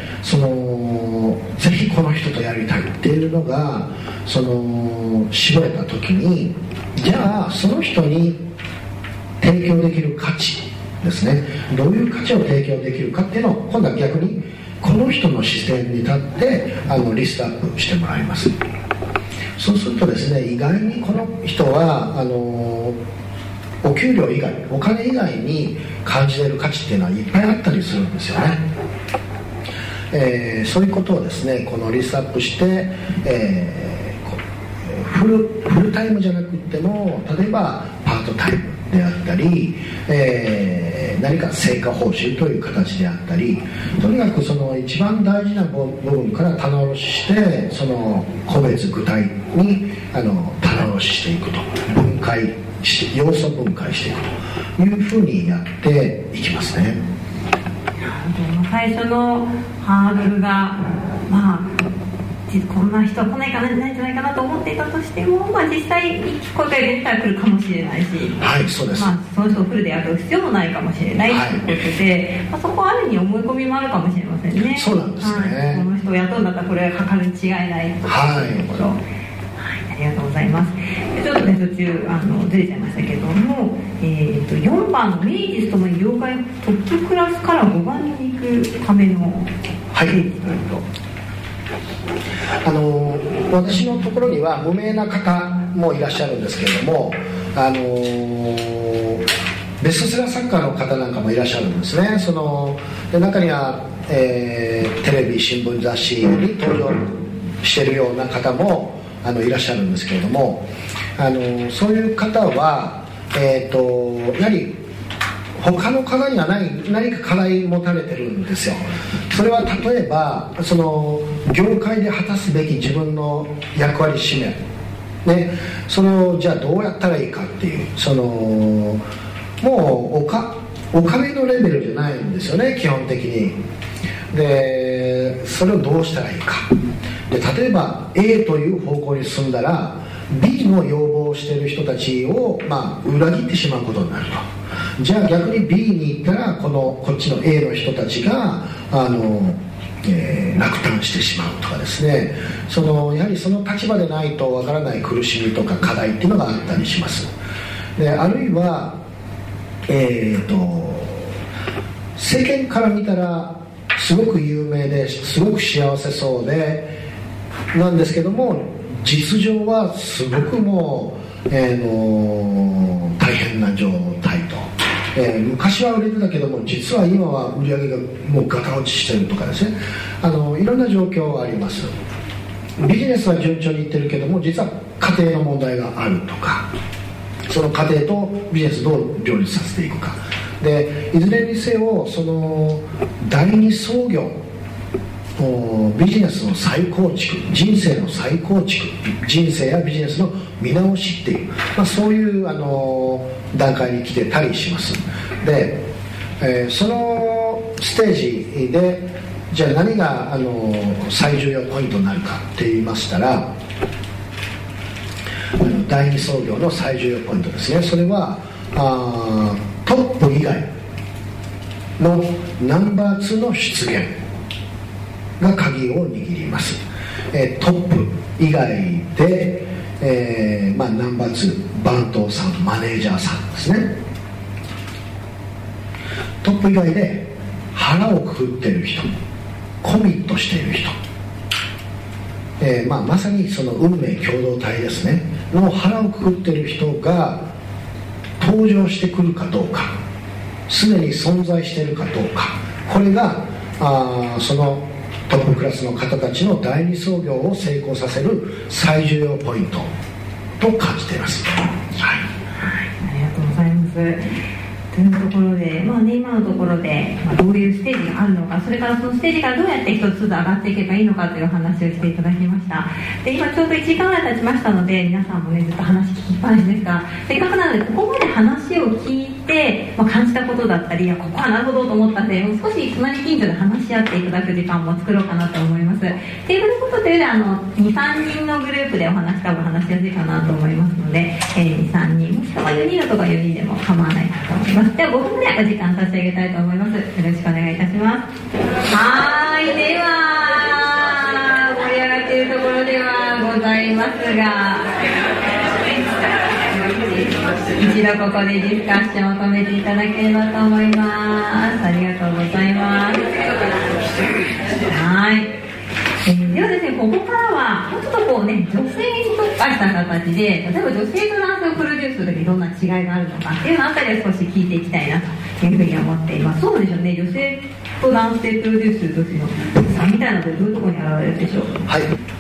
ぜひこの人とやりたいっていうのが絞れた時に、じゃあその人に提供できる価値ですね、どういう価値を提供できるかっていうのを今度は逆にこの人の視点に立ってリストアップしてもらいます。そうするとですね、意外にこの人はお給料以外、お金以外に感じている価値っていうのはいっぱいあったりするんですよね。そういうことをですね、このリストアップして、フルタイムじゃなくても、例えばパートタイムであったり、何か成果報酬という形であったり、とにかくその一番大事な部分から棚卸しして、その個別具体に棚卸ししていくと、分解して要素分解していくというふうにやっていきますね。 最初のハードルがこんな人は来ないんじゃないかなと思っていたとしても、実際に声が出たら来るかもしれないし、 はい、そうです。 その人をフルで雇う必要もないかもしれないということで、そこはある意味思い込みもあるかもしれませんね。 そうなんですね。 この人を雇うんだったらこれがかかるに違いないというところ、ありがとうございます。ちょっとね途中ずれちゃいましたけども、4番の明治ともに業界トップクラスから5番に行くためのページというと、 私のところには無名な方もいらっしゃるんですけれども、ベストセラー作家の方なんかもいらっしゃるんですね。で中には、テレビ新聞雑誌に登場しているような方もいらっしゃるんですけれども、そういう方は、やはり他の方には何か課題持たれてるんですよ。それは例えば業界で果たすべき自分の役割使命ね、それをじゃあどうやったらいいかっていう、もうお金のレベルじゃないんですよね、基本的に。でそれをどうしたらいいかで、例えば A という方向に進んだら B の要望をしている人たちを、裏切ってしまうことになると。じゃあ逆に B に行ったらこっちの A の人たちが落胆してしまうとかですね、やはりその立場でないとわからない苦しみとか課題っていうのがあったりします。であるいは世間から見たらすごく有名ですごく幸せそうでなんですけども、実情はすごくもう、大変な状態と、昔は売れてたけども実は今は売り上げがもうガタ落ちしてるとかですね、いろんな状況があります。ビジネスは順調にいってるけども実は家庭の問題があるとか、その家庭とビジネスどう両立させていくかで、いずれにせよ第二創業、ビジネスの再構築、人生の再構築、人生やビジネスの見直しっていう、そういう段階に来てたりします。で、そのステージでじゃあ何が最重要ポイントになるかって言いましたら、第二創業の最重要ポイントですね。それはトップ以外のナンバー2の出現が鍵を握ります。トップ以外で、ナンバー2番頭さん、マネージャーさんですね。トップ以外で腹をくくっている人、コミットしている人、まさにその運命共同体ですねの腹をくくっている人が登場してくるかどうか、すでに存在しているかどうか、これがそのトップクラスの方たちの第二創業を成功させる最重要ポイントと感じています。はい、 ありがとうございます。というところで、今のところで、どういうステージがあるのか、それからそのステージからどうやって一つずつ上がっていけばいいのかというお話をしていただきました。で、今ちょうど1時間ぐらい経ちましたので、皆さんもねずっと話聞きっぱなしですが、せっかくなのでここまで話を聞いて、感じたことだったり、ここはなるほどと思ったので、もう少し隣近所で話し合っていただく時間も作ろうかなと思います。テーブルごとというよりは2、3人のグループでお話した方が話しやすいかなと思いますので、2、3人もしくは4人のとか4人でも構わないかと思います。では5分ぐらいお時間差し上げたいと思います。よろしくお願いいたします。はい、では盛り上がっているところではございますが、一度ここでディスカッションを止めていただければと思います。ありがとうございます。はい、ではですね、ここからはもうちょっと女性に特化した形で、例えば女性と男性をプロデュースする時にどんな違いがあるのかっていうのあたりを少し聞いていきたいなというふうに思っています。そうでしょうね、女性と男性プロデュースする時の差みたいなのでどういうところに現れるでしょう。 はい、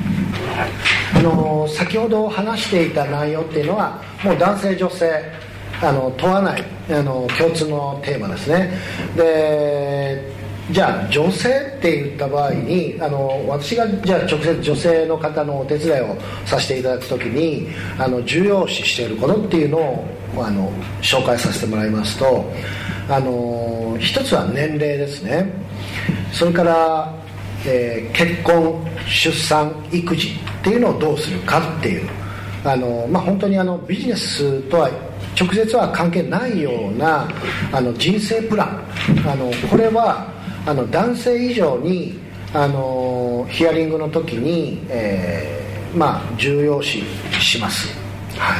先ほど話していた内容っていうのはもう男性女性問わない共通のテーマですね。で、じゃあ女性って言った場合に私がじゃあ直接女性の方のお手伝いをさせていただくときに重要視していることっていうのを紹介させてもらいますと、一つは年齢ですね。それから結婚、出産、育児っていうのをどうするかっていう本当にビジネスとは直接は関係ないような人生プランこれは男性以上にヒアリングの時に、重要視します。はい、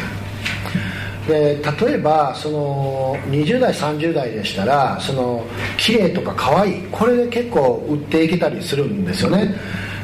で例えば20代30代でしたら綺麗とか可愛い、これで結構売っていけたりするんですよね。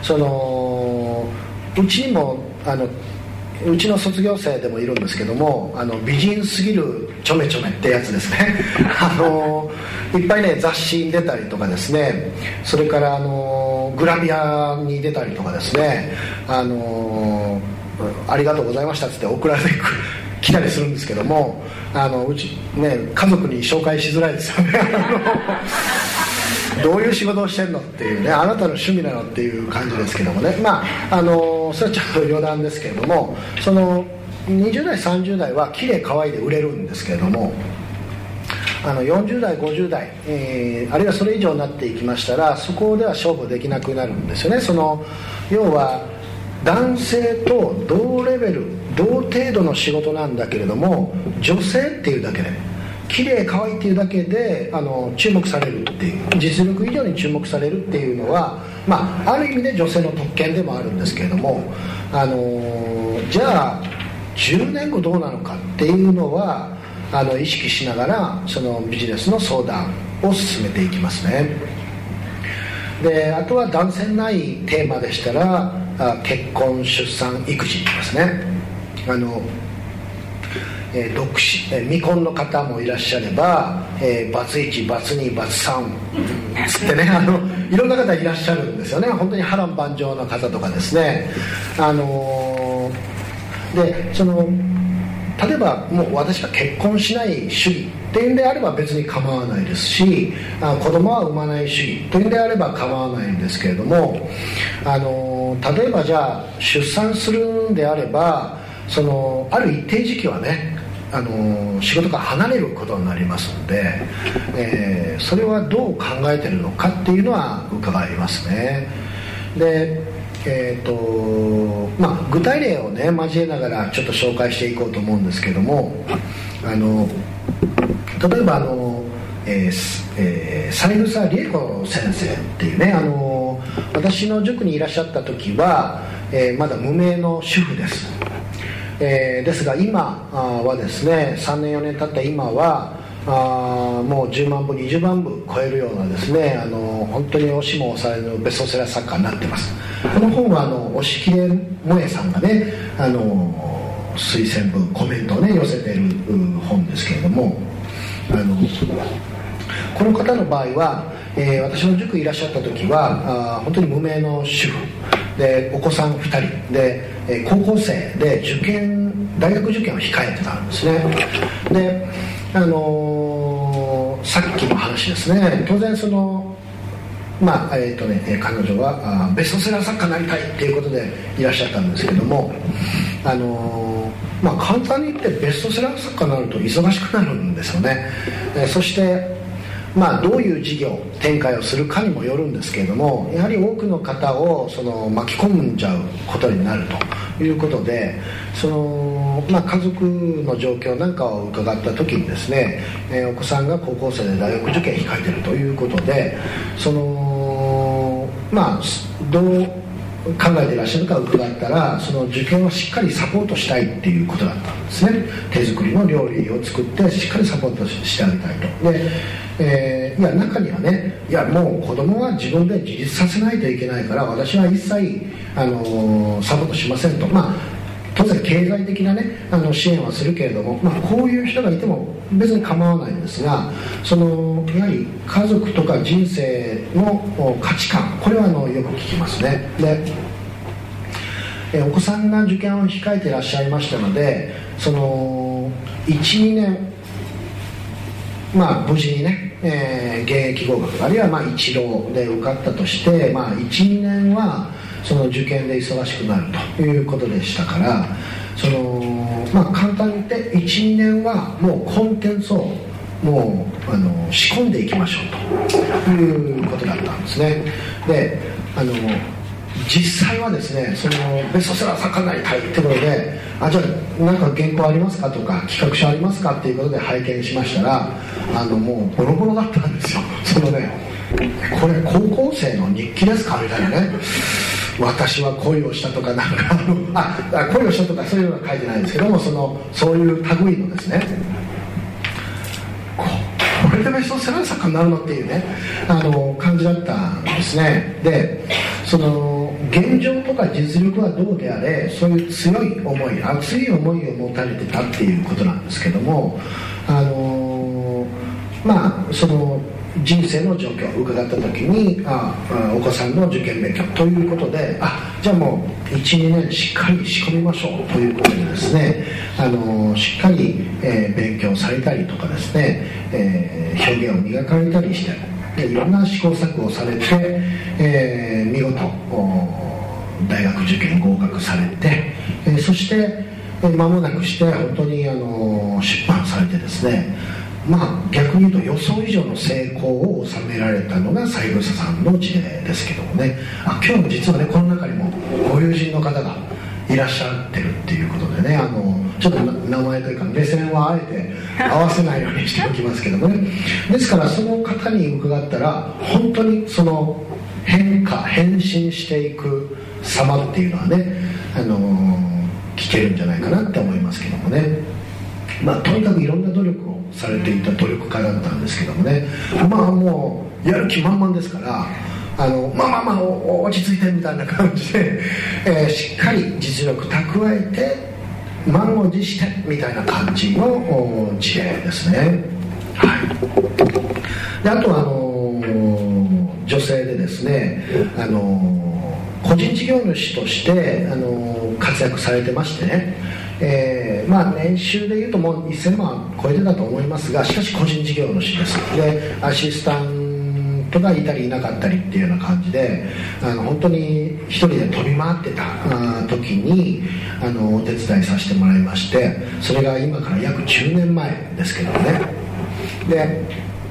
うちにもうちの卒業生でもいるんですけども美人すぎるちょめちょめってやつですねいっぱいね雑誌に出たりとかですね、それからグラビアに出たりとかですねありがとうございましたって送られてきたりするんですけどもうちね家族に紹介しづらいですよねどういう仕事をしてんのっていうね、あなたの趣味なのっていう感じですけどもね、それはちょっと余談ですけれども、その20代30代は綺麗可愛いで売れるんですけれども、40代50代、あるいはそれ以上になっていきましたら、そこでは勝負できなくなるんですよね。要は男性と同レベル同程度の仕事なんだけれども、女性っていうだけで綺麗可愛いっていうだけで注目されるっていう、実力以上に注目されるっていうのは、ある意味で女性の特権でもあるんですけれども、じゃあ10年後どうなのかっていうのは意識しながらそのビジネスの相談を進めていきますね。で、あとは男性ないテーマでしたら結婚出産育児ですね。未婚の方もいらっしゃれば、バツ1バツ2バツ3つってね、いろんな方いらっしゃるんですよね。本当に波乱万丈な方とかですね。で例えばもう私が結婚しない主義っていうんであれば別に構わないですし、子供は産まない主義というんであれば構わないんですけれども、例えばじゃあ出産するんであればある一定時期はね仕事から離れることになりますので、それはどう考えているのかっていうのは伺いますね。で具体例をね交えながらちょっと紹介していこうと思うんですけども、例えば三枝理恵子先生っていうね、私の塾にいらっしゃった時は、まだ無名の主婦です。ですが今はですね、3年4年経った今はもう10万部20万部超えるようなですね、本当に押しも押されるベストセラー作家になってます。この本は押切萌さんがね推薦文コメントをね寄せている本ですけれども、この方の場合は、私の塾いらっしゃった時は本当に無名の主婦で、お子さん2人で、高校生で大学受験を控えてたんですね。でさっきの話ですね、当然彼女はベストセラー作家になりたいっていうことでいらっしゃったんですけども、簡単に言ってベストセラー作家になると忙しくなるんですよね。そしてどういう事業展開をするかにもよるんですけれども、やはり多くの方を巻き込んじゃうことになるということで、家族の状況なんかを伺った時にですね、お子さんが高校生で大学受験控えているということで、どう考えていらっしゃるか伺ったら、その受験をしっかりサポートしたいっていうことだったんですね。手作りの料理を作ってしっかりサポートしてあげたいと。で、中にはね、もう子供は自分で自立させないといけないから私は一切サポートしませんと。当然経済的なね支援はするけれども、こういう人がいても別に構わないんですが、やはり家族とか人生の価値観、これはよく聞きますね。で、お子さんが受験を控えていらっしゃいましたので、12年無事にね、現役合格あるいは一浪で受かったとして、12年はその受験で忙しくなるということでしたから、簡単に言って 1,2 年はもうコンテンツをもう仕込んでいきましょうということだったんですね。で、実際はですね、ベストセラー作家になりたいってことで、じゃあ何か原稿ありますかとか企画書ありますかっていうことで拝見しましたら、もうボロボロだったんですよ。これ高校生の日記ですかみたいなね、私は恋をしたとか恋をしたとかそういうのは書いてないんですけども、そういう類のですね、これでベストセラー作家になるのっていうね感じだったんですね。で、現状とか実力はどうであれ、そういう強い思い、熱い思いを持たれてたっていうことなんですけども、人生の状況を伺った時にお子さんの受験勉強ということで、じゃあもう 1,2 年しっかり仕込みましょうということでですね、しっかり、勉強されたりとかですね、表現を磨かれたりして、 いろんな試行錯誤をされて、見事大学受験合格されて、そして間もなくして本当に出版されてですね、逆に言うと予想以上の成功を収められたのが三枝さんの事例ですけどもね。今日も実はね、この中にもご友人の方がいらっしゃってるっていうことでね、ちょっと名前というか目線はあえて合わせないようにしておきますけどもね。ですからその方に伺ったら、本当にその変身していく様っていうのはね、聞けるんじゃないかなって思いますけどもね。とにかくいろんな努力をされていた努力家だったんですけどもね、もうやる気満々ですから、落ち着いてみたいな感じで、しっかり実力蓄えて満を持してみたいな感じの事例ですね。であとは女性でですね、個人事業主として活躍されてましてね、年収でいうともう1000万超えてたと思いますが、しかし個人事業主です。でアシスタントがいたりいなかったりっていうような感じで、本当に一人で飛び回ってた時にお手伝いさせてもらいまして、それが今から約10年前ですけどね。で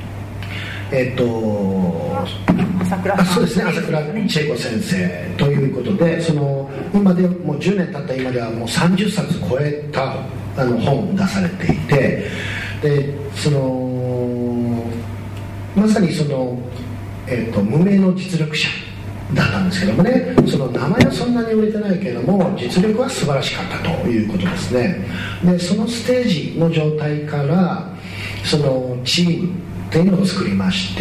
そうですね、朝倉千恵子先生ということで、今でもう10年経った今ではもう30冊超えた本出されていて、でまさに無名の実力者だったんですけどもね、その名前はそんなに売れてないけれども実力は素晴らしかったということですね。でそのステージの状態からチームっていうのを作りまして、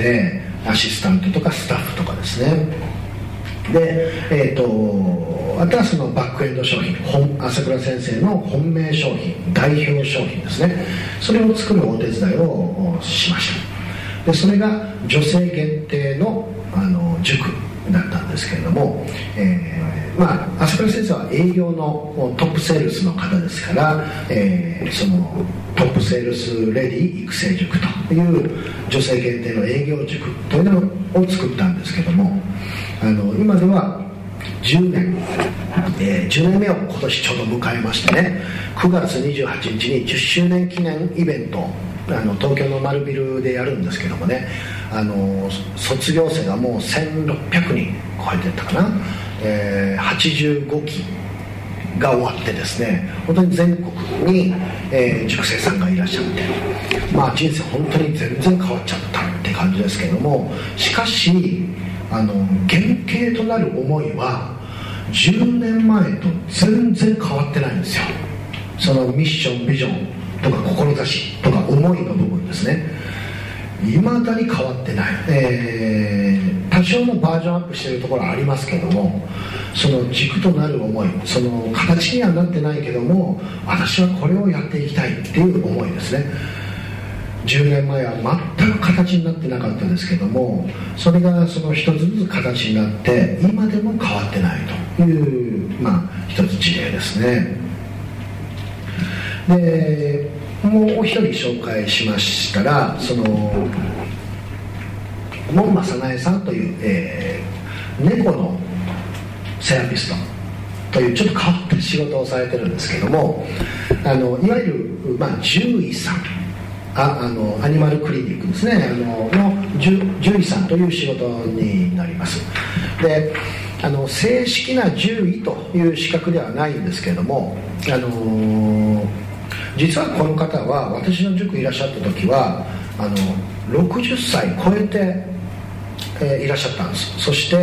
アシスタントとかスタッフとかですね。であとはそのバックエンド商品、朝倉先生の本命商品、代表商品ですね、それを作るお手伝いをしました。でそれが女性限定の塾だったんですけれども、朝倉先生は営業のトップセールスの方ですから、そのトップセールスレディ育成塾という女性限定の営業塾というのを作ったんですけども、今では10年目を今年ちょうど迎えましてね、9月28日に10周年記念イベント、東京の丸ビルでやるんですけどもね、卒業生がもう1600人超えてったかな、85期が終わってですね、本当に全国に、塾生さんがいらっしゃって、人生本当に全然変わっちゃったって感じですけども、しかし原型となる思いは10年前と全然変わってないんですよ。そのミッション、ビジョンとか志とか思いの部分ですね、未だに変わってない、多少のバージョンアップしているところはありますけども、その軸となる思い、その形にはなってないけども私はこれをやっていきたいっていう思いですね。10年前は全く形になってなかったですけども、それがその一つずつ形になって今でも変わってないという、一つ事例ですね。でもう一人紹介しましたら、門馬早苗さんという、猫のセラピストというちょっと変わった仕事をされてるんですけども、いわゆる、獣医さん、アニマルクリニックですね、の獣医さんという仕事になります。で正式な獣医という資格ではないんですけども、実はこの方は私の塾いらっしゃった時は60歳超えて、いらっしゃったんです。そして、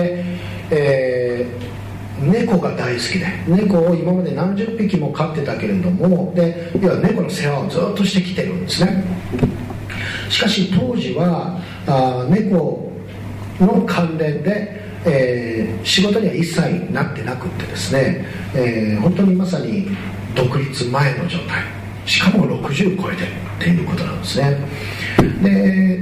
猫が大好きで、猫を今まで何十匹も飼ってたけれども、で要は猫の世話をずっとしてきてるんですね。しかし当時は猫の関連で、仕事には一切なってなくってですね、本当にまさに独立前の状態、しかも60超えてるっていうことなんですね。で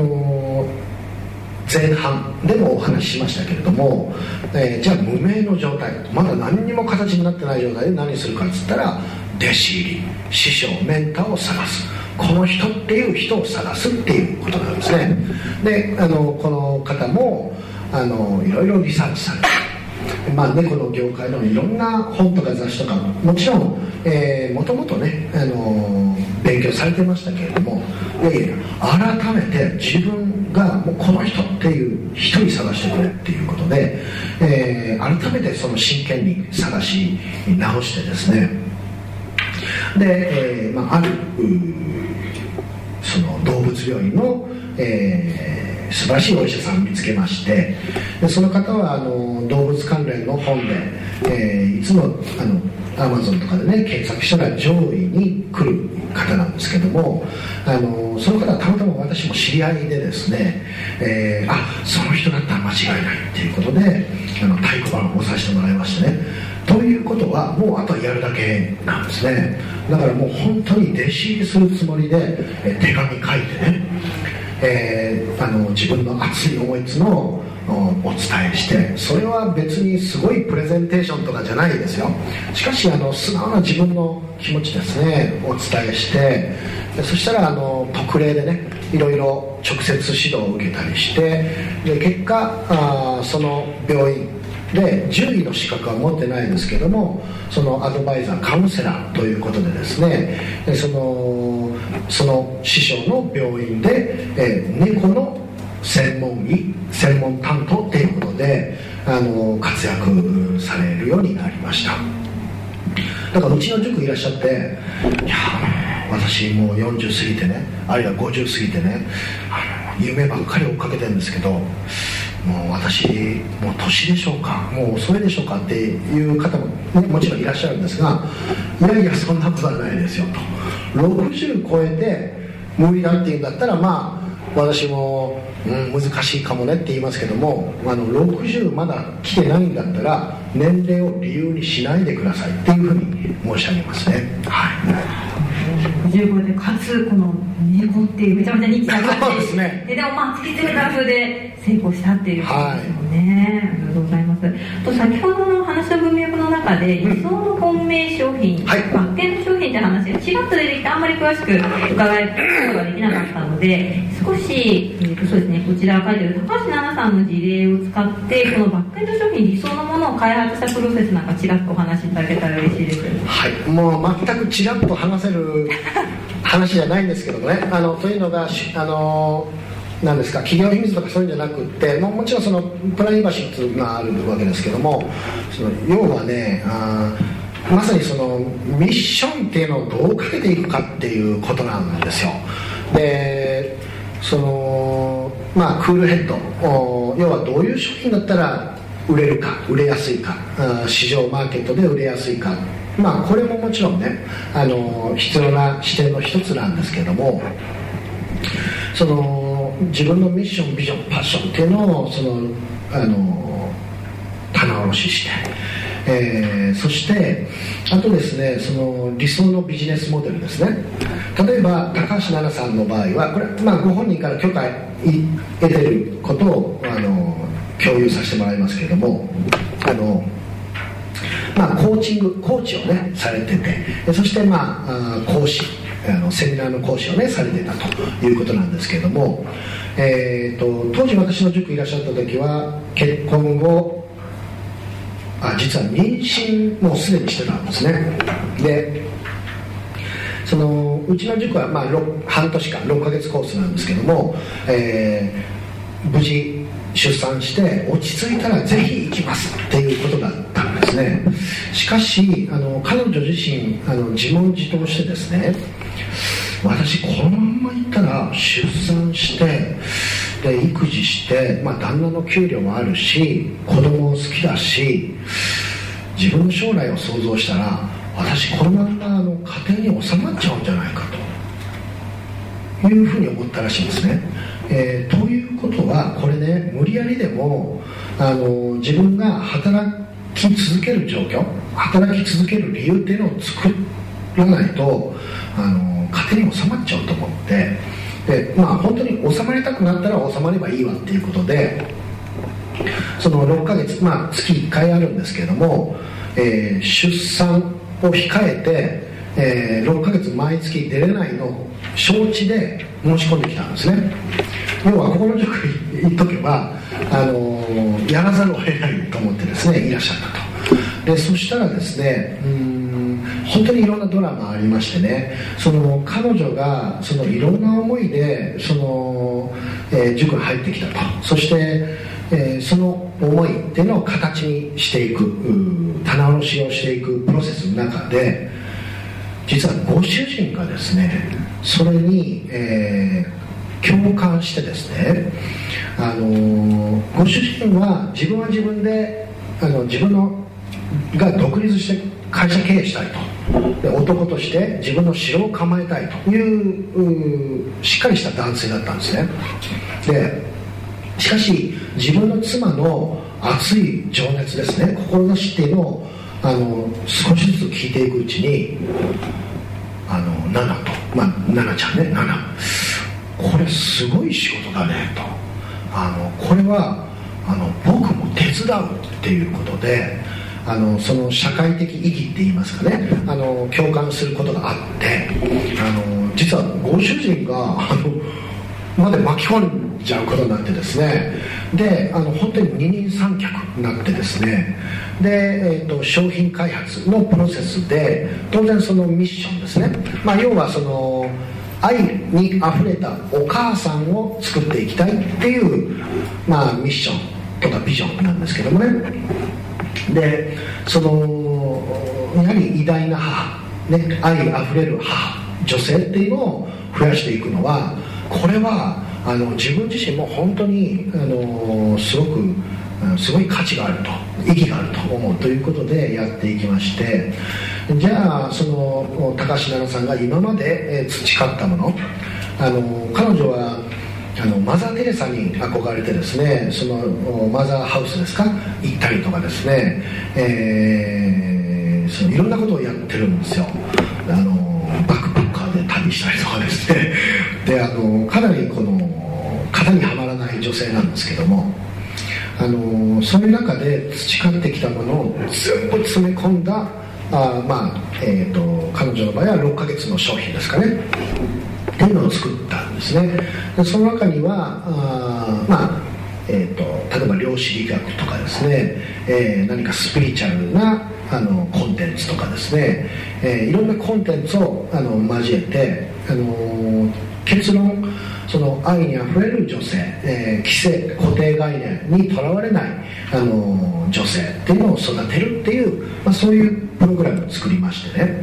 前半でもお話ししましたけれども、じゃあ無名の状態、まだ何にも形になってない状態で何するかっつったら、弟子入り、師匠メンターを探す、 この人っていう人を探すっていうことなんですね。でこの方もいろいろリサーチされて、猫の業界のいろんな本とか雑誌とかもちろんもともとね勉強されてましたけれども、改めて自分がもうこの人っていう一人探してくれっていうことで、改めてその真剣に探し直してですね、で、あるその動物病院の、素晴らしいお医者さんを見つけまして、でその方は動物関連の本で、いつもAmazon とかでね検索したら上位に来る方なんですけども、その方はたまたま私も知り合いでですね、その人だったら間違いないっていうことで太鼓判を押させてもらいましてね。ということはもうあとはやるだけなんですね。だからもう本当に弟子入りするつもりで手紙書いてね、自分の熱い思いつのをお伝えして、それは別にすごいプレゼンテーションとかじゃないですよ。しかし素直な自分の気持ちですねお伝えして、そしたら特例でねいろいろ直接指導を受けたりして、で結果その病院で獣医の資格は持ってないですけども、そのアドバイザーカウンセラーということでですね、その師匠の病院で、猫の専門担当っていうことで活躍されるようになりました。だからうちの塾いらっしゃって、いや私もう40過ぎてね、あるいは50過ぎてね夢ばっかり追っかけてるんですけど、もう私もう年でしょうか、もう遅いでしょうかっていう方も、ね、もちろんいらっしゃるんですが、いやいやそんなことはないですよと。60超えて無理だっていうんだったら私も、難しいかもねって言いますけども、60まだ来てないんだったら年齢を理由にしないでくださいっていうふうに申し上げますね。 55でかつこの猫っていうめちゃめちゃニッチな感じそうですね。 でも突き詰めた風で成功したっていうことですよね。ありがとうございます。と先ほどの話の文脈の中で理想の本命商品、馬券の商品って話がちらっと出てきてあんまり詳しく伺うことができなかったので、少し、そうですね、こちら書いてる高橋奈々さんの事例を使ってこの馬券の商品理想のものを開発したプロセスなんかちらっとお話しいただけたら嬉しいです。 もう全くちらっと話せる話じゃないんですけどもね、というのが何ですか、企業秘密とかそういうんじゃなくって、もちろんそのプライバシーっていうのがあるわけですけども、要はねまさにそのミッションっていうのをどうかけていくかっていうことなんですよ。でクールヘッド、要はどういう商品だったら売れるか売れやすいか、市場マーケットで売れやすいか、これももちろんね必要な視点の一つなんですけども、自分のミッションビジョンパッションっていうのを棚卸しして、そしてあとですね理想のビジネスモデルですね。例えば高橋奈々さんの場合はこれ、ご本人から許可得てることを共有させてもらいますけれども、コーチをねされてて、そして講師セミナーの講師をねされてたということなんですけれども、当時私の塾いらっしゃった時は結婚後実は妊娠もうすでにしてたんですね。でうちの塾は半年間6ヶ月コースなんですけども、無事出産して落ち着いたらぜひ行きますっていうことだったんですね。しかし彼女自身自問自答してですね、私このまんま行ったら出産してで育児して、旦那の給料もあるし子供好きだし自分の将来を想像したら私このまま家庭に収まっちゃうんじゃないかというふうに思ったらしいんですね。ということはこれね無理やりでも自分が働き続ける状況、働き続ける理由っていうのを作らないと家庭に収まっちゃうと思って、で本当に収まりたくなったら収まればいいわっていうことでその6ヶ月、月1回あるんですけれども、出産を控えて、6ヶ月毎月出れないの承知で申し込んできたんですね。要は心強く言っとけばやらざるを得ないと思ってですねいらっしゃったと。でそしたらですね本当にいろんなドラマありましてね、彼女がいろんな思いで塾に入ってきたと。そしてその思いっていうのを形にしていく棚卸しをしていくプロセスの中で、実はご主人がですねそれに、共感してですねご主人は自分は自分で自分が独立して会社経営したいと。で男として自分の城を構えたいというしっかりした男性だったんですね。でしかし自分の妻の熱い情熱ですね、志っていうのを少しずつ聞いていくうちにナナと、ナナちゃんね、ナナこれすごい仕事だねと、これは僕も手伝うっていうことでその社会的意義って言いますかね共感することがあって実はご主人がまで巻き込んじゃうことになってですね、で本当に二人三脚になってですね、で、商品開発のプロセスで当然そのミッションですね、要は愛にあふれたお母さんを作っていきたいっていう、ミッションとかビジョンなんですけどもね。でやはり偉大な母、ね、愛あふれる母女性っていうのを増やしていくのはこれは自分自身も本当にすごい価値があると意義があると思うということでやっていきまして、じゃあ高橋奈々さんが今まで培ったもの彼女はマザー・テレサに憧れてですねマザーハウスですか行ったりとかですね、いろんなことをやってるんですよ。バックパッカーで旅したりとかですねでかなり型にはまらない女性なんですけどもそういう中で培ってきたものを全部詰め込んだ彼女の場合は6ヶ月の商品ですかねっていうのを作ったんですね。でその中には例えば量子力学とかですね、何かスピリチュアルなコンテンツとかですね、いろんなコンテンツを交えて結論愛にあふれる女性、既成固定概念にとらわれない女性っていうのを育てるっていう、そういうプログラムを作りましてね。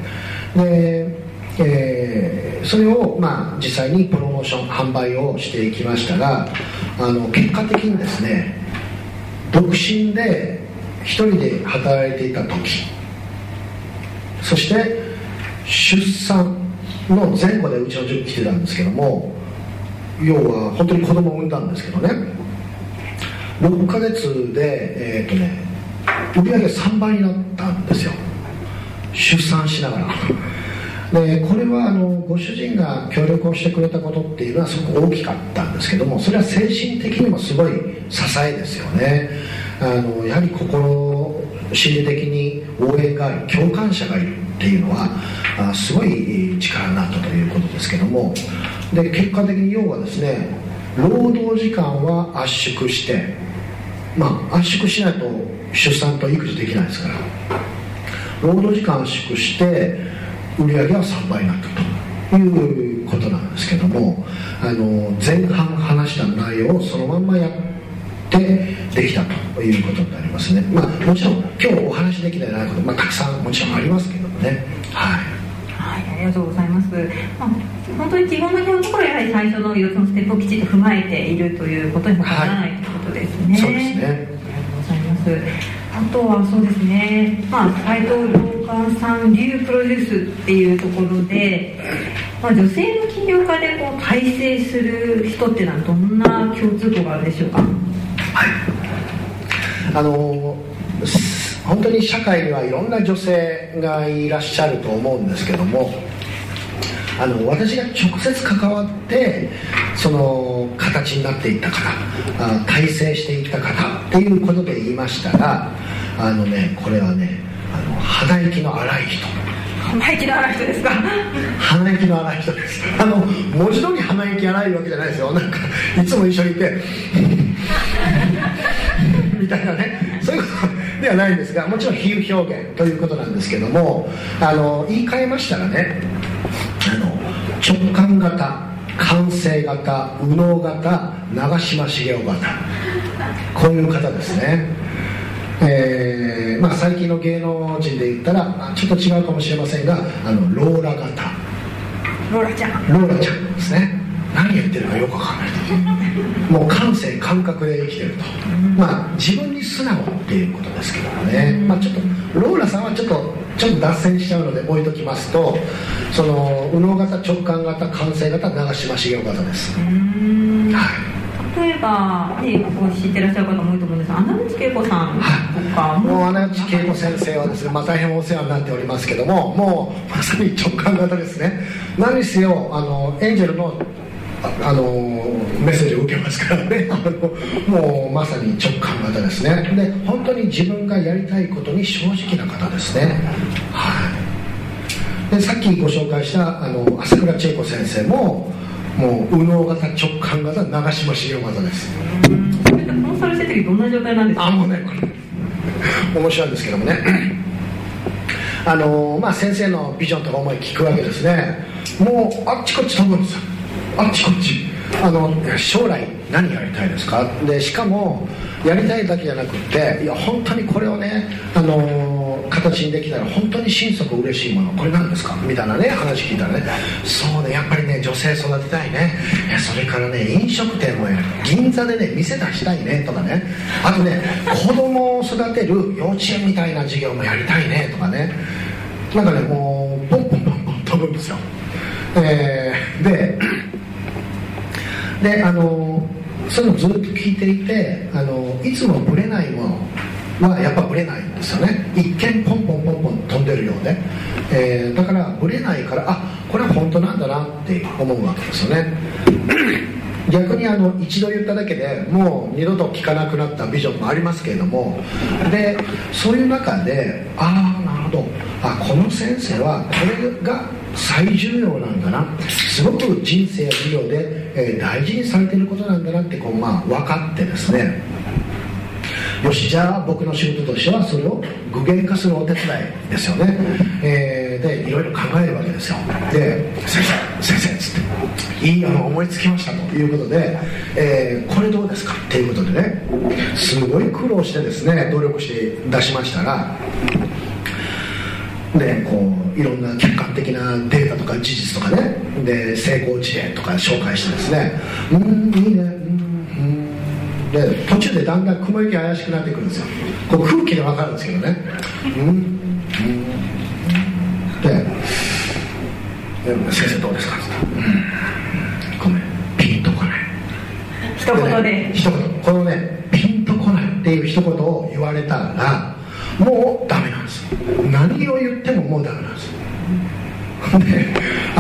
でそれを実際にプロモーション販売をしていきましたが結果的にですね独身で一人で働いていた時そして出産の前後でうちの塾来てたんですけども要は本当に子供を産んだんですけどね6ヶ月で売り上げ3倍になったんですよ出産しながらでこれはご主人が協力をしてくれたことっていうのはすごく大きかったんですけどもそれは精神的にもすごい支えですよねやはり心理的に応援がある共感者がいるっていうのはすごい力になったということですけどもで結果的に要はですね労働時間は圧縮して圧縮しないと出産と育児できないですから労働時間圧縮して売り上げは3倍になったということなんですけども前半話した内容をそのまんまやってできたということになりますね。もちろん今日お話できないこと、たくさんもちろんありますけどもね。はい、 ありがとうございます。本当に基本的なところはやはり最初の4つのステップをきちっと踏まえているということにもかかわらないということですね。 そうですね。 ありがとうございます。あとはそうですね、斉藤良寛さん流プロデュースっていうところで、女性の起業家で大成する人っていうのはどんな共通項があるでしょうか。 本当に社会にはいろんな女性がいらっしゃると思うんですけども私が直接関わってその形になっていった方大成していった方っていうことで言いましたらこれはね肌行きの荒い人鼻息の荒い人ですか？ 鼻息の荒い人です。文字通り鼻息荒いわけじゃないですよ。なんかいつも一緒にいてみたいなね、そういうことではないんですが、もちろん比喩表現ということなんですけども、言い換えましたらね、直感型、感性型、右脳型、長嶋茂雄型、こういう方ですね。最近の芸能人で言ったらちょっと違うかもしれませんが、ローラ型、 ローラちゃんですね。何言ってるかよくわかんないと、もう感性感覚で生きてると、自分に素直っていうことですけどもね、ちょっとローラさんはちょっと脱線しちゃうので置いときますと、その右脳型、直感型、感性型、長嶋茂雄型です。 例えば、知ってらっしゃる方も多いと思うんですが、穴内恵子さんとかもう穴内恵子先生はですね、大変お世話になっておりますけども、もうまさに直感型ですね。何せよエンジェルのメッセージを受けますからねもうまさに直感型ですね。で、本当に自分がやりたいことに正直な方ですね。で、さっきご紹介した朝倉千恵子先生ももう右脳型、直感型、長嶋茂雄型です。 それってコンサルしてる時どんな状態なんですか？ もうね、これ面白いんですけどもね先生のビジョンとか思い聞くわけですね。もうあっちこっち飛ぶんですよ。あっちこっち将来何やりたいですか。でしかもやりたいだけじゃなくって、いや本当にこれをね形にできたら本当に心底嬉しいもの、これなんですかみたいなね話聞いたらね、そうね、やっぱりね女性育てたいね、それからね飲食店も銀座でね店出したいねとかね、あとね子供を育てる幼稚園みたいな授業もやりたいねとかね、なんかねもうポンポンポンポン飛ぶんですよ。でそれをずっと聞いていて、いつもブレないものはやっぱブレないんですよね。一見ポンポンポンポン飛んでるようで、だからブレないから、これは本当なんだなって思うわけですよね逆に一度言っただけでもう二度と聞かなくなったビジョンもありますけれども、でそういう中でなるほど、この先生はこれが最重要なんだな、すごく人生や事業で、大事にされていることなんだなって分かってですね、よし、じゃあ僕の仕事としてはそれを具現化するお手伝いですよね。でいろいろ考えるわけですよ。で先生っつっていい思いつきましたということで、これどうですかっていうことでね、すごい苦労してですね努力して出しましたら、でいろんな客観的なデータとか事実とかね、で成功事例とか紹介してですね、いいね、で途中でだんだん雲行き怪しくなってくるんですよ。空気で分かるんですけどね、で先生どうですかって言ったら、ごめんピンとこない、 一言で一言、このねピンとこないっていう一言を言われたらもうダメなんです。何を言ってももうダメなんです。で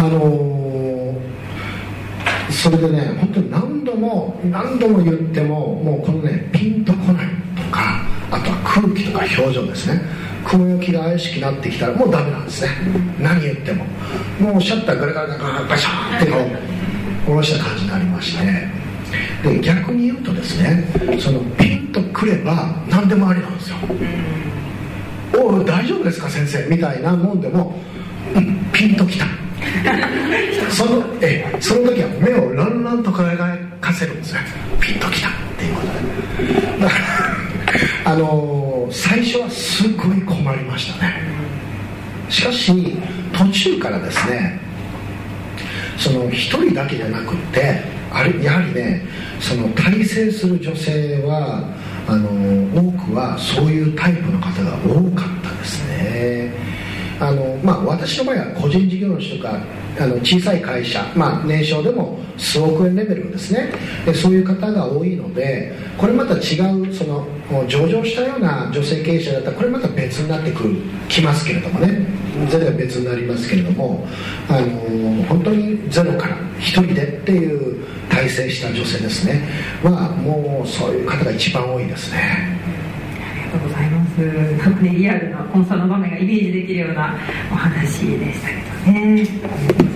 それでね、本当に何度も言ってももうこのねピンとこないとか、あとは空気とか表情ですね、雲行きが怪しくなってきたらもうダメなんですね。何言ってももうシャッターガラガラガラバシャーって下ろした感じになりまして、で逆に言うとですね、そのピンとくれば何でもありなんですよ。お大丈夫ですか先生みたいなもんでも、ピンときたその時は目をランランと輝かせるんですよ。ピンときたっていうことで、だから最初はすごい困りましたね。しかし途中からですね、その一人だけじゃなくってやはりね、その大成する女性は多くはそういうタイプの方が多かったですね。私の場合は個人事業主とか小さい会社、年商でも数億円レベルですね、でそういう方が多いので、これまた違うその上場したような女性経営者だったらこれまた別になってきますけれどもね、全然別になりますけれども、本当にゼロから一人でっていう体制した女性ですねはもうそういう方が一番多いですね。 ありががとうございます。なんかね、リアルなコンサートの場面がイメージできるようなお話でしたけどね。